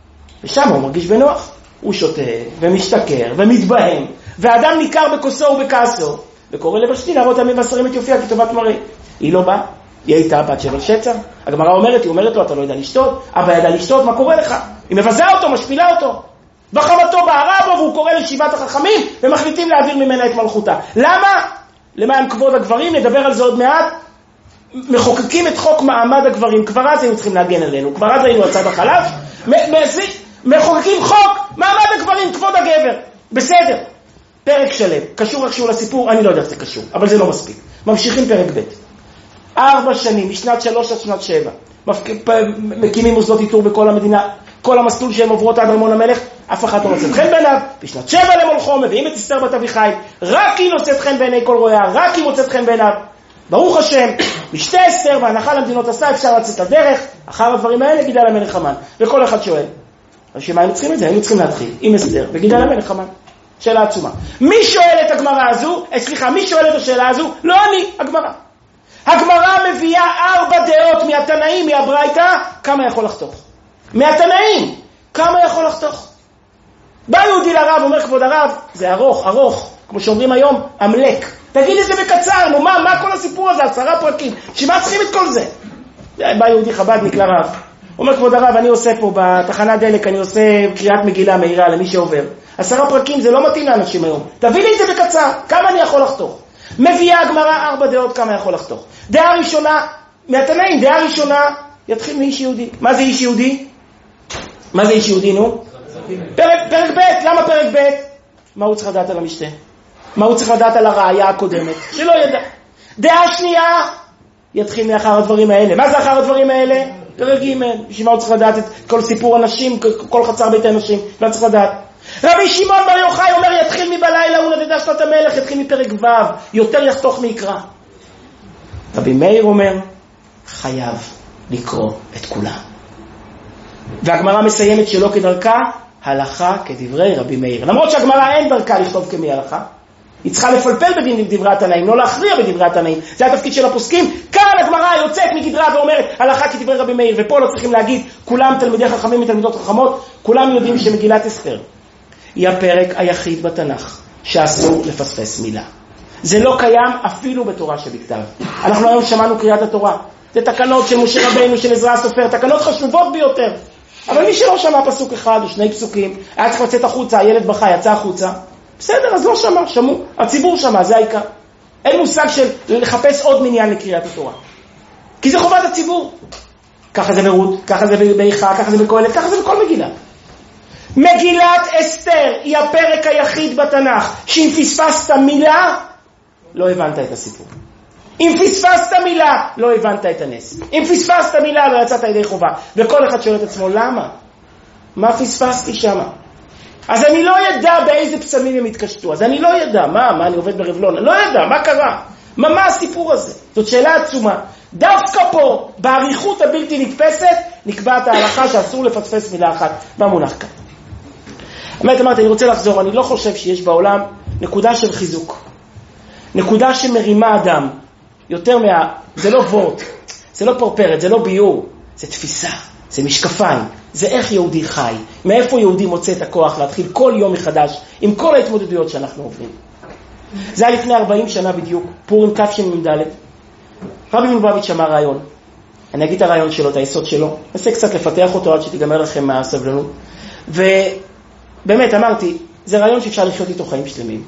ושם הוא מרגיש בנוח. הוא שותה ומשתכר ומתבהם, והאדם ניכר בכוסו ובכעסו, וקורא לבשתי להראות עמים ועשרים את יופייה כטובת מראה. היא לא באה, היא הייתה בת שבע שצר. הגמרא אומרת, היא אומרת לו, אתה לא יודע לשתות, אבא ידע לשתות, מה קורה לך? היא מבזה אותו, משפילה אותו. בחמתו בערה בו, והוא קורא לשבעת החכמים, ומחליטים להעביר ממנה את מלכותה. למה? למען כבוד הגברים, נדבר על זה עוד מעט. מחוקקים את חוק מעמד הגברים, כבר אז היינו צריכים להגן עלינו, כבר אז היינו הצד החלש. מחוקקים חוק מעמד הגברים, כבוד הגבר. בסדר. פרק שלם, קשור איכשהו לסיפור, אני לא יודע איך זה קשור, אבל זה לא מספיק. ממשיכים פרק ב'. ארבע שנים, משנת שלוש עד שנת שבע. מקימים מוסדות איתור בכל המדינה, כל המסלול שהם עוברות עד ארמון המלך, אף אחד לא נוצאת חן בעיניו. בשנת שבע למולכו מביאים את אסתר בת אביחיל, רק היא נוצאת חן בעיני כל רואיה, רק היא מוצאת חן בעיניו. ברוך השם, משתי אסתר והנחה למדינות עשה, אפשר לצאת לדרך, אחר הדברים האלה גידל המלך המן. וכל אחד שואל, אז שמה היינו צריכים את זה? היינו צריכים להתחיל עם אסתר וגידל המלך המן. שאלה עצומה. מי שואל את הגמרא הזו? סליחה, מי שואל את השאלה הזו? לא אני, הגמרא. הגמרא מביאה ארבע דעות מהתנאים, מהברייתא, כמה יכול לחתוך? מהתנאים, כמה יכול לחתוך? בא יהודי לרב, אומר כבוד הרב, זה ארוך, ארוך, כמו שאומרים היום, אמלק. תגיד את זה בקצר, נו מה, מה כל הסיפור הזה? עשרה פרקים, שמה צריכים את כל זה? בא יהודי חב"דניק לרב, אומר כבוד הרב, אני עושה פה בתחנת דלק, אני עושה קריאת מגילה מהירה למי שעובר. עשרה פרקים זה לא מתאים לאנשים היום. תביא לי את זה בקצר, כמה אני יכול לחתוך? מביאה הגמרא ארבע דעות כמה יכול לחתוך. דעה ראשונה, מהתנאים, דעה ראשונה, יתחיל מאיש יהודי. מה זה איש יהודי? מה זה איש יהודי, נו? פרק, פרק ב', למה פרק ב'? מה הוא צריך לדעת על המשתה? מה הוא צריך לדעת על הראייה הקודמת? שלא ידע. דעה שנייה, יתחיל מאחר הדברים האלה. מה זה אחר הדברים האלה? פרק ג', בשביל מה הוא צריך לדעת את כל סיפור הנשים, כל חצר בית האנשים, לא צריך לדעת. רבי שמעון בר יוחאי אומר, יתחיל מבלילה ולנדדה שנות המלך, יתחיל מפרק ו', יותר יחתוך מיקרא. רבי מאיר אומר, חייב לקרוא את כולם. והגמרא מסיימת שלא כדרכה, הלכה כדברי רבי מאיר. למרות שהגמרא אין דרכה לכתוב כמי הלכה, היא צריכה לפלפל בדברי התנאים, לא להכריע בדברי התנאים. זה התפקיד של הפוסקים. כאן הגמרא יוצאת מגדרה ואומרת, הלכה כדברי רבי מאיר, ופה לא צריכים להגיד, כולם תלמידי חכמים מתלמידות חכמות, כולם יודעים שמגילת אסתר היא הפרק היחיד בתנ"ך שאסור לפספס מילה. זה לא קיים אפילו בתורה שבכתב. אנחנו היום שמענו קריאת התורה. זה תקנות של משה רבינו, של עזרא הסופר, תקנות חשובות ביותר. אבל מי שלא שמע פסוק אחד או שני פסוקים, היה צריך לצאת החוצה, הילד בכה, יצא החוצה. בסדר, אז לא שמע, שמעו. הציבור שמע, זה העיקר. אין מושג של לחפש עוד מניין לקריאת התורה. כי זה חובת הציבור. ככה זה ברות, ככה זה באיכה, ככה זה בקהלת, ככה זה בכל מגילה. מגילת אסתר היא הפרק היחיד בתנ"ך שאם פספסת מילה לא הבנת את הסיפור. אם פספסת מילה לא הבנת את הנס. אם פספסת מילה לא יצאת ידי חובה. וכל אחד שואל את עצמו למה? מה פספסתי שם? אז אני לא ידע באיזה פסמים הם התקשטו. אז אני לא ידע מה, מה אני עובד ברבלון, לא ידע מה קרה, מה, מה הסיפור הזה. זאת שאלה עצומה. דווקא פה בעריכות הבלתי נתפסת נקבעת ההלכה שאסור לפספס מילה אחת במונח כאן. באמת אמרתי, אני רוצה לחזור, אני לא חושב שיש בעולם נקודה של חיזוק, נקודה שמרימה אדם יותר מה... זה לא וורט, זה לא פורפרת, זה לא ביור, זה תפיסה, זה משקפיים, זה איך יהודי חי, מאיפה יהודי מוצא את הכוח להתחיל כל יום מחדש עם כל ההתמודדויות שאנחנו עוברים. זה היה לפני ארבעים שנה בדיוק, פורים תשמ"ד. רבי מלובביץ' אמר רעיון, אני אגיד את הרעיון שלו, את היסוד שלו, ננסה קצת לפתח אותו עד שתיגמר לכם מהסבלנות. ובאמת אמרתי, זה רעיון שאפשר לחיות איתו חיים שלמים.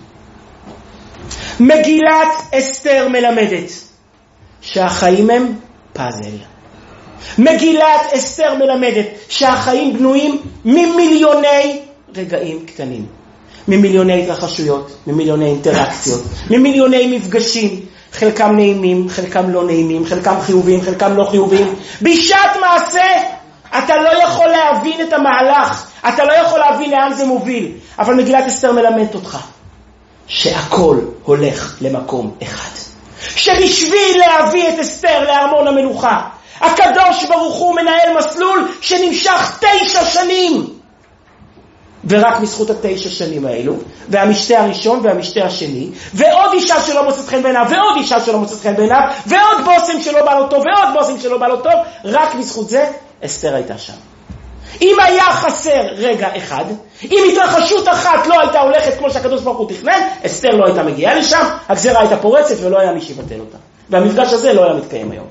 מגילת אסתר מלמדת שהחיים הם פאזל. מגילת אסתר מלמדת שהחיים בנויים ממיליוני רגעים קטנים, ממיליוני התרחשויות, ממיליוני אינטראקציות, ממיליוני מפגשים, חלקם נעימים, חלקם לא נעימים, חלקם חיוביים, חלקם לא חיוביים. בשעת מעשה אתה לא יכול להבין את המהלך, אתה לא יכול להבין לאן זה מוביל, אבל מגילת אסתר מלמדת אותך שהכל הולך למקום אחד. שבשביל להביא את אסתר לארמון המלוכה, הקדוש ברוך הוא מנהל מסלול שנמשך תשע שנים. ורק בזכות התשע שנים האלו, והמשתה הראשון והמשתה השני, ועוד אישה שלא מוצאת חן בעיניו, ועוד אישה שלא מוצאת חן בעיניו, ועוד בוסם שלא בא לו טוב, ועוד בוסם שלא בא לו טוב, רק בזכות זה אסתר הייתה שם. אם היה חסר רגע אחד, אם התרחשות אחת לא הייתה הולכת כמו שהקדוש ברוך הוא תכנן, אסתר לא הייתה מגיעה לשם, הגזרה הייתה פורצת ולא היה מי שיבטל אותה. והמפגש הזה לא היה מתקיים היום.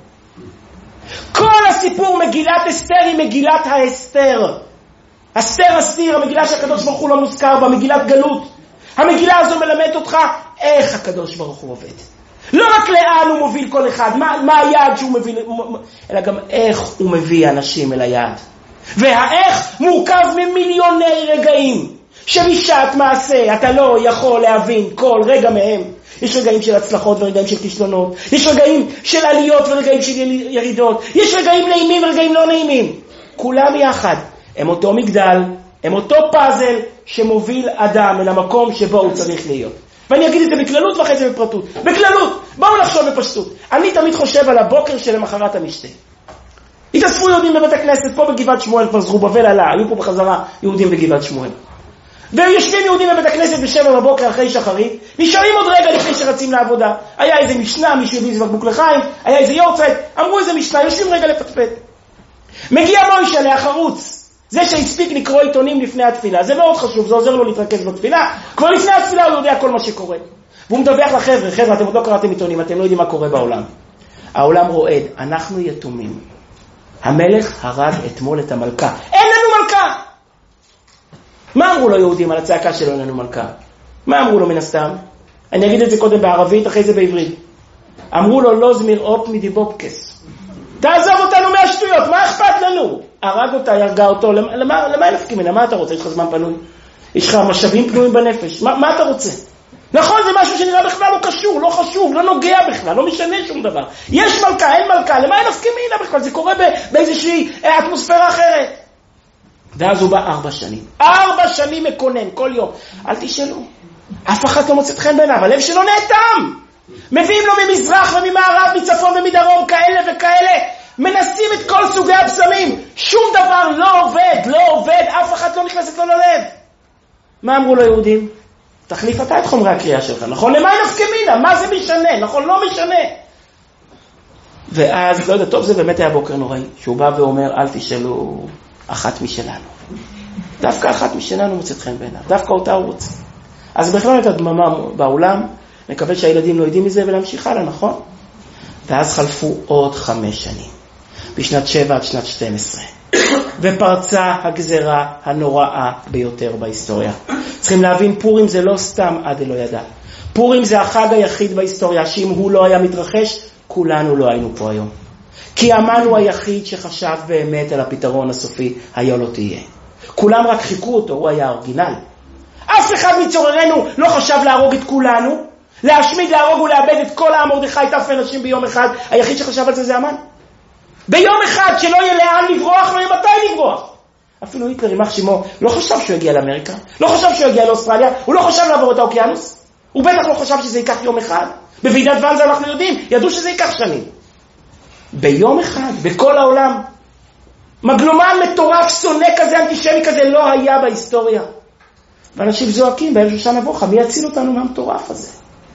כל הסיפור מגילת אסתר היא מגילת האסתר. אסתר אסתיר, המגילה שהקדוש ברוך הוא לא מוזכר בה, מגילת גלות. המגילה הזו מלמדת אותך איך הקדוש ברוך הוא עובד. לא רק לאן הוא מוביל כל אחד, מה, מה היעד שהוא מוביל, אלא גם איך הוא מביא אנשים אל היעד. והאיך מורכב ממיליוני רגעים, שבשעת מעשה אתה לא יכול להבין כל רגע מהם. יש רגעים של הצלחות ורגעים של כישלונות, יש רגעים של עליות ורגעים של ירידות, יש רגעים נעימים ורגעים לא נעימים. כולם יחד, הם אותו מגדל, הם אותו פאזל שמוביל אדם אל המקום שבו הוא צריך להיות. ואני אגיד את זה בכללות ואחרי זה בפרטות. בכללות, בואו נחשוב בפשטות. אני תמיד חושב על הבוקר של למחרת המשתה. התאספו יהודים בבית הכנסת, פה בגבעת שמואל, כבר זרובבל עלה, היו פה בחזרה יהודים בגבעת שמואל. ויושבים יהודים בבית הכנסת בשבע בבוקר אחרי שחרית, נשארים עוד רגע לפני שרצים לעבודה. היה איזה משנה, מישהו הביא איזה בקבוק לחיים, היה איזה יורצייט, אמרו איזה משנה, יושבים רגע לפטפט. מגיע מוישה להחרוץ, זה שהספיק לקרוא עיתונים לפני התפילה, זה מאוד חשוב, זה עוזר לו להתרכז בתפילה, כבר לפני התפילה הוא יודע כל מה שקורה. והוא מדווח לחבר'ה, חבר'ה, אתם עוד לא קראתם עיתונים, אתם לא יודעים מה קורה בעולם. העולם רועד, אנחנו יתומים. המלך הרג אתמול את המלכה. אין לנו מלכה! מה אמרו לו יהודים על הצעקה שלו אין לנו מלכה? מה אמרו לו מן הסתם? אני אגיד את זה קודם בערבית, אחרי זה בעברית. אמרו לו לא זמיר אופ מדיבובקס. תעזוב אותנו מהשטויות, מה אכפת לנו? הרג אותה, ירגע אותו, למה, למה, למה נפקים ממנה? מה אתה רוצה? יש לך זמן פנוי? יש לך משאבים פנויים בנפש? מה, מה אתה רוצה? נכון, זה משהו שנראה בכלל לא קשור, לא חשוב, לא נוגע בכלל, לא משנה שום דבר. יש מלכה, אין מלכה, למה נפקים ממנה בכלל? זה קורה באיזושהי אטמוספירה אחרת. ואז הוא בא ארבע שנים. ארבע שנים מקונן, כל יום. אל תשאלו. אף אחד לא מוצאת חן בעיניו, הלב שלו נאטם. מביאים לו ממזרח וממערב, מצפון ומדרום, כאלה וכאלה. מנסים את כל סוגי הבשמים. שום דבר לא עובד, לא עובד, אף אחד לא נכנסת לו ללב. מה אמרו לו יהודים? תחליף אתה את חומרי הקריאה שלך, נכון? למה נפקא מינה? מה זה משנה? נכון? לא משנה. ואז, לא יודע, טוב, זה באמת היה בוקר נוראי, שהוא בא ואומר, אל תשאלו אחת משלנו. דווקא אחת משלנו מוצאת חן בעיניו, דווקא אותה הוא רוצה. אז בכלל את הדממה בעולם, נקווה שהילדים לא יודעים מזה ולהמשיך הלאה, נכון? ואז חלפו עוד חמש שנים, בשנת שבע עד שנת שתים עשרה. ופרצה הגזרה הנוראה ביותר בהיסטוריה. צריכים להבין, פורים זה לא סתם עד אלו ידע. פורים זה החג היחיד בהיסטוריה, שאם הוא לא היה מתרחש, כולנו לא היינו פה היום. כי המן הוא היחיד שחשב באמת על הפתרון הסופי, היה לא תהיה. כולם רק חיכו אותו, הוא היה אורגינל. אף אחד מצוררנו לא חשב להרוג את כולנו, להשמיד, להרוג ולאבד את כל העם מרדכי טף אנשים ביום אחד. היחיד שחשב על זה זה המן. ביום אחד שלא יהיה לאן לברוח, לא יהיה מתי לברוח. אפילו היטלר יימח שמו לא חשב שהוא יגיע לאמריקה, לא חשב שהוא יגיע לאוסטרליה, הוא לא חשב לעבור את האוקיינוס, הוא בטח לא חשב שזה ייקח יום אחד. בוועידת ואנזה אנחנו יודעים, ידעו שזה ייקח שנים. ביום אחד, בכל העולם, מגלומן מטורף, שונא כזה, אנטישמי כזה, לא היה בהיסטוריה. ואנשים זועקים, בערב שושן אבוכה, מי יציל אותנו מהמטורף הזה?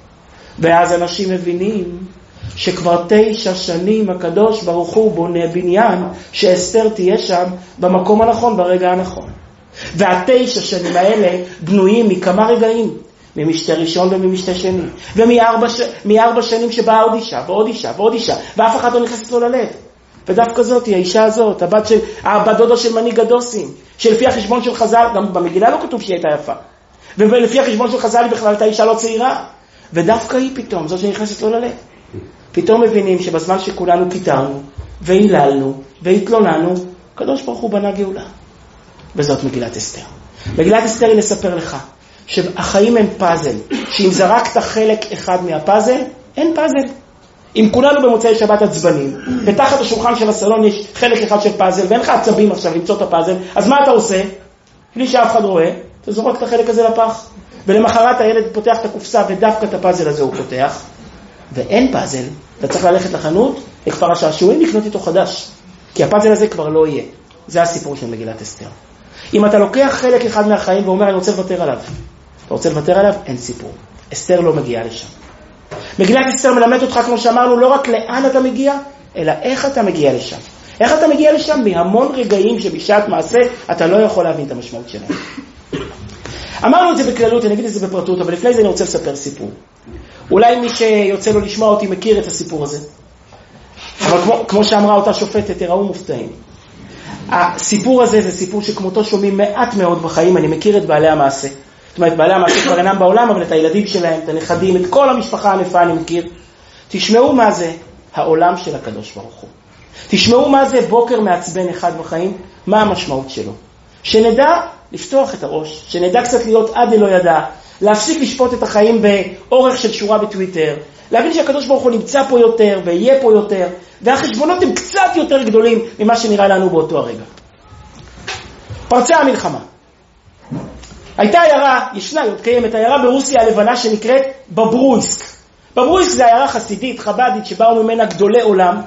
ואז אנשים מבינים שכבר תשע שנים הקדוש ברוך הוא בונה בניין שאסתר תהיה שם במקום הנכון, ברגע הנכון. והתשע שנים האלה בנויים מכמה רגעים, ממשתה ראשון וממשתה שני, ומארבע ש... מארבע שנים שבאה עוד אישה ועוד אישה ועוד אישה, ואף אחד לא נכנסת לו ללב. ודווקא זאת היא האישה הזאת, הבת של... הבת דודו של מנהיג הדוסים, שלפי החשבון של חז"ל, גם במגילה לא כתוב שהיא הייתה יפה, ולפי החשבון של חז"ל היא בכלל הייתה אישה לא צעירה, ודווקא היא פתאום, זאת שנכנסת לו ללב. פתאום מבינים שבזמן שכולנו קיטרנו, והיללנו, והתלוננו, הקדוש ברוך הוא בנה גאולה. וזאת מגילת אסתר. מגילת אסתר היא לספר לך, שהחיים הם פאזל, שאם זרקת חלק אחד מהפאזל, אין פאזל. אם כולנו במוצאי שבת עצבנים, ותחת השולחן של הסלון יש חלק אחד של פאזל, ואין לך עצבים עכשיו למצוא את הפאזל, אז מה אתה עושה? בלי שאף אחד רואה, אתה זורק את החלק הזה לפח. ולמחרת הילד פותח את הקופסה, ודווקא את הפאזל הזה הוא פותח, ואין פאזל, אתה צריך ללכת לחנות, לכפר השעשועים, לקנות איתו חדש. כי הפאזל הזה כבר לא יהיה. זה הסיפור של מגילת אסתר. אם אתה לוקח חלק אחד מהחיים ואומר, אני רוצה לוותר עליו, אתה רוצה לוותר עליו, אין סיפור. אסתר לא מגיעה לשם. מגילת אסתר מלמד אותך, כמו שאמרנו, לא רק לאן אתה מגיע, אלא איך אתה מגיע לשם. איך אתה מגיע לשם? מהמון רגעים שבשעת מעשה אתה לא יכול להבין את המשמעות שלהם. אמרנו את זה בכללות, אני אגיד את זה בפרטות, אבל לפני זה אני רוצה לספר סיפור. אולי מי שיוצא לו לשמוע אותי מכיר את הסיפור הזה. אבל כמו, כמו שאמרה אותה שופטת, תראו מופתעים. הסיפור הזה זה סיפור שכמותו שומעים מעט מאוד בחיים, אני מכיר את בעלי המעשה. זאת אומרת, בעלי המעשה כבר אינם בעולם, אבל את הילדים שלהם, את הנכדים, את כל המשפחה הנפה אני מכיר. תשמעו מה זה העולם של הקדוש ברוך הוא. תשמעו מה זה בוקר מעצבן אחד בחיים, מה המשמעות שלו. שנדע לפתוח את הראש, שנדע קצת להיות עד לא ידע, להפסיק לשפוט את החיים באורך של שורה בטוויטר, להבין שהקדוש ברוך הוא נמצא פה יותר ויהיה פה יותר, והחשבונות הם קצת יותר גדולים ממה שנראה לנו באותו הרגע. פרצה המלחמה. הייתה עיירה, ישנה, עוד קיימת, עיירה ברוסיה הלבנה שנקראת בברויסק. בברויסק זה עיירה חסידית, חבדית, שבאו ממנה גדולי עולם.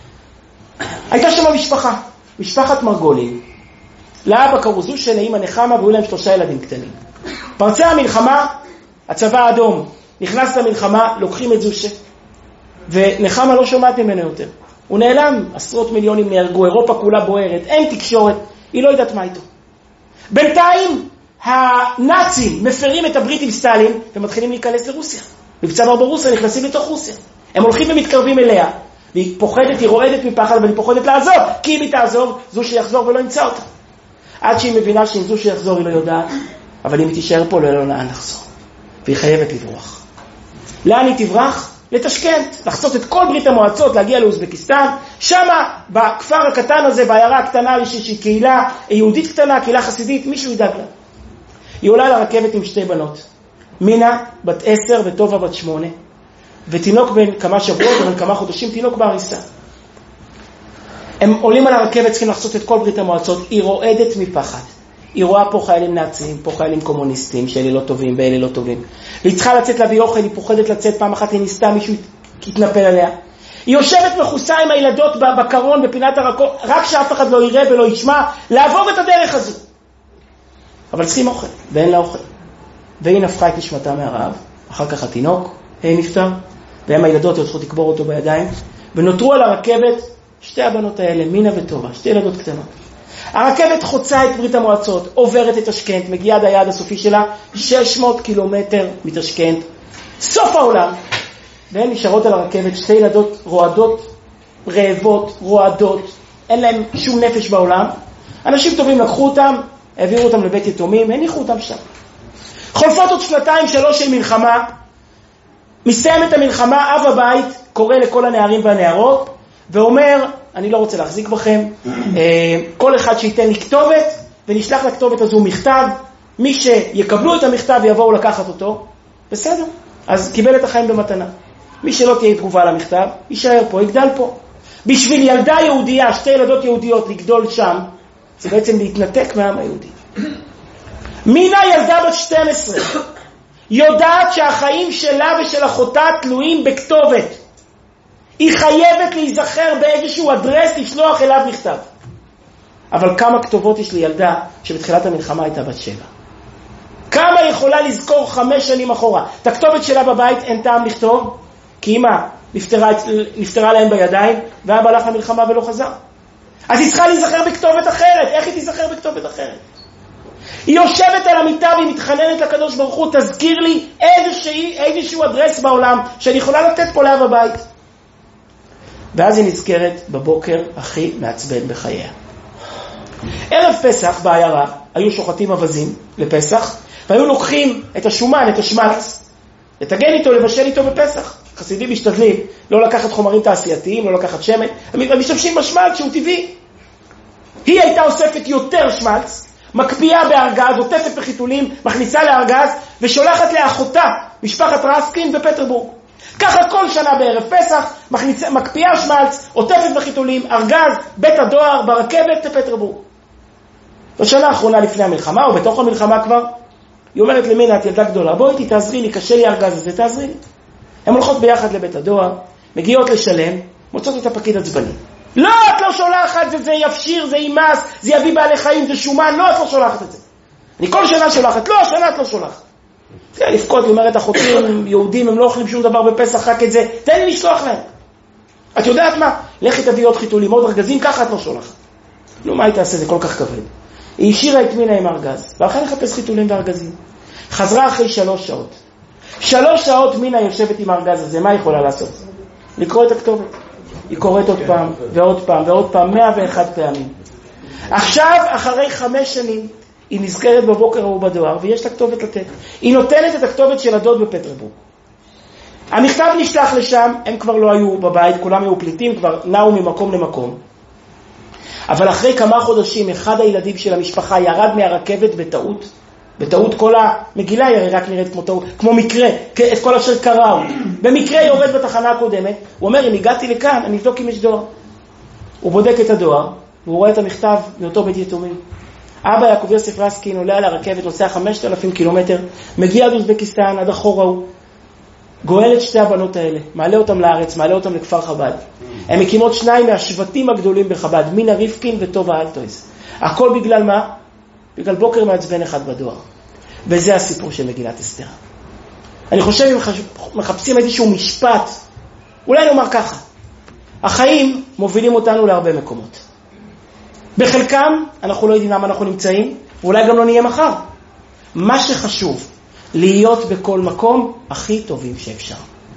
הייתה שם משפחה, משפחת מרגולים. לאבא קראו זושה, לאמא נחמה, והיו להם שלושה ילדים קטנים. פרצה המלחמה, הצבא האדום נכנס למלחמה, לוקחים את זושה, ונחמה לא שומעת ממנו יותר. הוא נעלם, עשרות מיליונים נהרגו, אירופה כולה בוערת, אין תקשורת, היא לא יודעת מה איתו. בינתיים הנאצים מפרים את הברית עם סטלין ומתחילים להיכנס לרוסיה. מבצע ברברוסיה נכנסים לתוך רוסיה. הם הולכים ומתקרבים אליה, והיא פוחדת, היא רועדת מפחד, אבל היא פוחדת לעזוב, כי אם היא תעזוב, זושה יחזור ולא ימצא אותה. עד שהיא מבינה שאם זושה יחזור היא לא יודעת, אבל אם היא תישאר פה לא יהיה לו לאן לחזור. והיא חייבת לברוח. לאן היא תברח? לתשכנת, לחצות את כל ברית המועצות, להגיע לאוזבקיסטן. שמה, בכפר הקטן הזה, בעיירה הקטנה, שהיא קהילה יהודית קטנה, קהילה חסידית, מישהו ידאג לה. היא עולה לרכבת עם שתי בנות. מינה, בת עשר, וטובה בת שמונה. ותינוק בין כמה שבועות, אבל כמה חודשים, תינוק בעריסה. הם עולים על הרכבת, צריכים לחצות את כל ברית המועצות. היא רועדת מפחד. היא רואה פה חיילים נאצים, פה חיילים קומוניסטים, שאלה לא טובים ואלה לא טובים. והיא צריכה לצאת להביא אוכל, היא פוחדת לצאת, פעם אחת היא ניסתה, מישהו יתנפל עליה. היא יושבת מחוסה עם הילדות בקרון, בפינת הרקון, רק שאף אחד לא יראה ולא ישמע, לעבור את הדרך הזו. אבל צריכים אוכל, ואין לה אוכל. והיא נפחה את נשמתה מהרעב, אחר כך התינוק, היא נפטר, והם הילדות יוצאות לקבור אותו בידיים, ונותרו על הרכבת שתי הבנות האלה, מינה וטובה, שתי ילדות קטנות. הרכבת חוצה את ברית המועצות, עוברת את תשכנת, מגיעה עד היעד הסופי שלה, שש מאות קילומטר מתשכנת, סוף העולם. והן נשארות על הרכבת, שתי ילדות רועדות, רעבות, רועדות, אין להם שום נפש בעולם. אנשים טובים לקחו אותם, העבירו אותם לבית יתומים, הניחו אותם שם. חולפות עוד שנתיים, שלוש של מלחמה, מסיימת המלחמה, אב הבית קורא לכל הנערים והנערות, ואומר, אני לא רוצה להחזיק בכם, כל אחד שייתן לי כתובת, ונשלח לכתובת הזו מכתב, מי שיקבלו את המכתב ויבואו לקחת אותו, בסדר, אז קיבל את החיים במתנה. מי שלא תהיה תגובה למכתב, יישאר פה, יגדל פה. בשביל ילדה יהודייה, שתי ילדות יהודיות לגדול שם, זה בעצם להתנתק מהעם היהודי. מינה ילדה בת שתים עשרה, יודעת שהחיים שלה ושל אחותה תלויים בכתובת. היא חייבת להיזכר באיזשהו אדרס לשלוח אליו מכתב. אבל כמה כתובות יש לילדה שבתחילת המלחמה הייתה בת שבע? כמה יכולה לזכור חמש שנים אחורה? את הכתובת שלה בבית אין טעם לכתוב, כי אמא נפטרה, נפטרה להם בידיים, ואבא הלך למלחמה ולא חזר. אז היא צריכה להיזכר בכתובת אחרת. איך היא תיזכר בכתובת אחרת? היא יושבת על המיטה והיא מתחננת לקדוש ברוך הוא, תזכיר לי איזשהו, איזשהו אדרס בעולם שאני יכולה לתת פה לאב הבית. ואז היא נזכרת בבוקר הכי מעצבן בחייה. ערב פסח בעיירה היו שוחטים אבזים לפסח, והיו לוקחים את השומן, את השמלץ, לטגן איתו, לבשל איתו בפסח. חסידים משתדלים לא לקחת חומרים תעשייתיים, לא לקחת שמן, הם משתמשים בשמלץ שהוא טבעי. היא הייתה אוספת יותר שמלץ, מקפיאה בארגז, עוטפת בחיתולים, מכניסה לארגז, ושולחת לאחותה, משפחת רסקין בפטרבורג. ככה כל שנה בערב פסח, מכניסה, מקפיאה שמלץ, עוטפת בחיתולים, ארגז, בית הדואר, ברכבת לפטרבורג. בשנה האחרונה לפני המלחמה, או בתוך המלחמה כבר, היא אומרת למינה, את ילדה גדולה, בואי איתי, תעזרי לי, קשה לי הארגז הזה, תעזרי לי. הן הולכות ביחד לבית הדואר, מגיעות לשלם, מוצאות את הפקיד עצבני. לא, את לא שולחת, זה, זה יפשיר, זה אימס, זה יביא בעלי חיים, זה שומן, לא, את לא שולחת את זה. אני כל שנה שולחת, לא, השנה את לא שולחת. זה לפקוד, היא אומרת, אחותים יהודים, הם לא אוכלים שום דבר בפסח, רק את זה, תן לי לשלוח להם. את יודעת מה? לכי תביא עוד חיתולים, עוד ארגזים, ככה את לא שולחת. נו, מה היא תעשה? זה כל כך כבד. היא השאירה את מינה עם ארגז, והלכה לחפש חיתולים וארגזים. חזרה אחרי שלוש שעות. שלוש שעות מינה יושבת עם הארגז הזה, מה היא יכולה לעשות? לקרוא את הכתובת. היא קוראת עוד פעם, ועוד פעם, ועוד פעם, מאה ואחת פעמים. עכשיו, אחרי חמש שנים, היא נזכרת בבוקר ההוא בדואר, ויש לה כתובת לתת. היא נותנת את הכתובת של הדוד בפטרבורג. המכתב נשלח לשם, הם כבר לא היו בבית, כולם היו פליטים, כבר נעו ממקום למקום. אבל אחרי כמה חודשים, אחד הילדים של המשפחה ירד מהרכבת בטעות, בטעות כל המגילה היא רק נראית כמו טעות, כמו מקרה, את כל אשר קראו. במקרה יורד בתחנה הקודמת, הוא אומר, אם הגעתי לכאן, אני אבדוק אם יש דואר. הוא בודק את הדואר, והוא רואה את המכתב מאותו בית יתומים. אבא יעקב יוסף רסקין עולה על הרכבת, נוסע חמשת אלפים קילומטר, מגיע עד אוזבקיסטן, עד החור ההוא, גואל את שתי הבנות האלה, מעלה אותם לארץ, מעלה אותם לכפר חב"ד. הם מקימות שניים מהשבטים הגדולים בחב"ד, מינה ריפקין וטובה אלטויס. הכל בגלל מה? בגלל בוקר מעצבן אחד בדואר. וזה הסיפור של מגילת אסתר. אני חושב אם מחפשים איזשהו משפט, אולי נאמר ככה, החיים מובילים אותנו להרבה מקומות. בחלקם אנחנו לא יודעים למה אנחנו נמצאים, ואולי גם לא נהיה מחר. מה שחשוב, להיות בכל מקום הכי טובים שאפשר.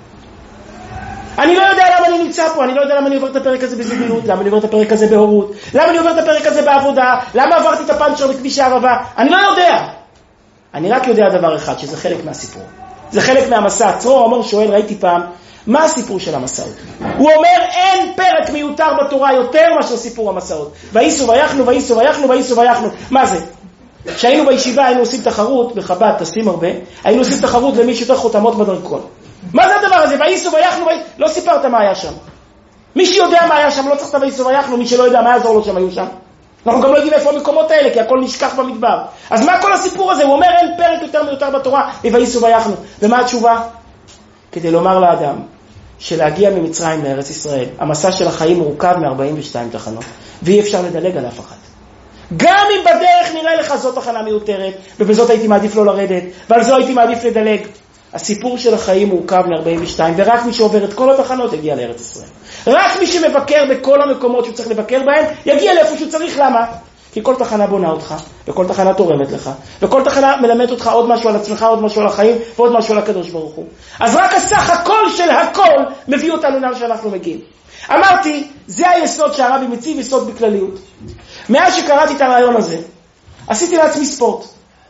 אני לא יודע למה אני נמצא פה, אני לא יודע למה אני עובר את הפרק הזה בזוגיות, למה אני עובר את הפרק הזה בהורות, למה אני עובר את הפרק הזה בעבודה, למה עברתי את הפנצ'ר בכביש הערבה, אני לא יודע. אני רק יודע דבר אחד, שזה חלק מהסיפור. זה חלק מהמסע. צרור אמר שואל, ראיתי פעם, מה הסיפור של המסעות? הוא אומר, אין פרק מיותר בתורה יותר מאשר סיפור המסעות. וייסו ויחנו, וייסו ויחנו, וייסו ויחנו. מה זה? כשהיינו בישיבה היינו עושים תחרות, בחב"ד תשים הרבה, היינו עושים תחרות למי שיותר חותמות בדרכון. מה זה הדבר הזה? וייסו ויחנו, וייסו... לא סיפרת מה היה שם. מי שיודע מה היה שם לא צריך את וייסו ויחנו, מי שלא יודע מה יעזור לו שם היו שם. אנחנו גם לא יודעים איפה המקומות האלה, כי הכל נשכח במדבר. אז מה כל הסיפור הזה? הוא אומר, אין פרק יותר מיותר בתורה, וייסו ויחנו. ומה התשובה? כדי לומר לאדם, שלהגיע ממצרים לארץ ישראל, המסע של החיים מורכב מ-ארבעים ושתיים תחנות, ואי אפשר לדלג על אף אחת. גם אם בדרך נראה לך זאת תחנה מיותרת, ובזאת הייתי מעדיף לא לרדת, ועל זו הייתי מעדיף לדלג. הסיפור של החיים מורכב מ-ארבעים ושתיים, ורק מי שעובר את כל התחנות יגיע לארץ ישראל. רק מי שמבקר בכל המקומות שהוא צריך לבקר בהם, יגיע לאיפה שהוא צריך. למה? כי כל תחנה בונה אותך, וכל תחנה תורמת לך, וכל תחנה מלמד אותך עוד משהו על עצמך, עוד משהו על החיים, ועוד משהו על הקדוש ברוך הוא. אז רק הסך הכל של הכל מביא אותנו לאן שאנחנו מגיעים. אמרתי, זה היסוד שהרבי מציב, יסוד בכלליות. מאז שקראתי את הרעיון הזה, עשיתי לעצמי ספורט.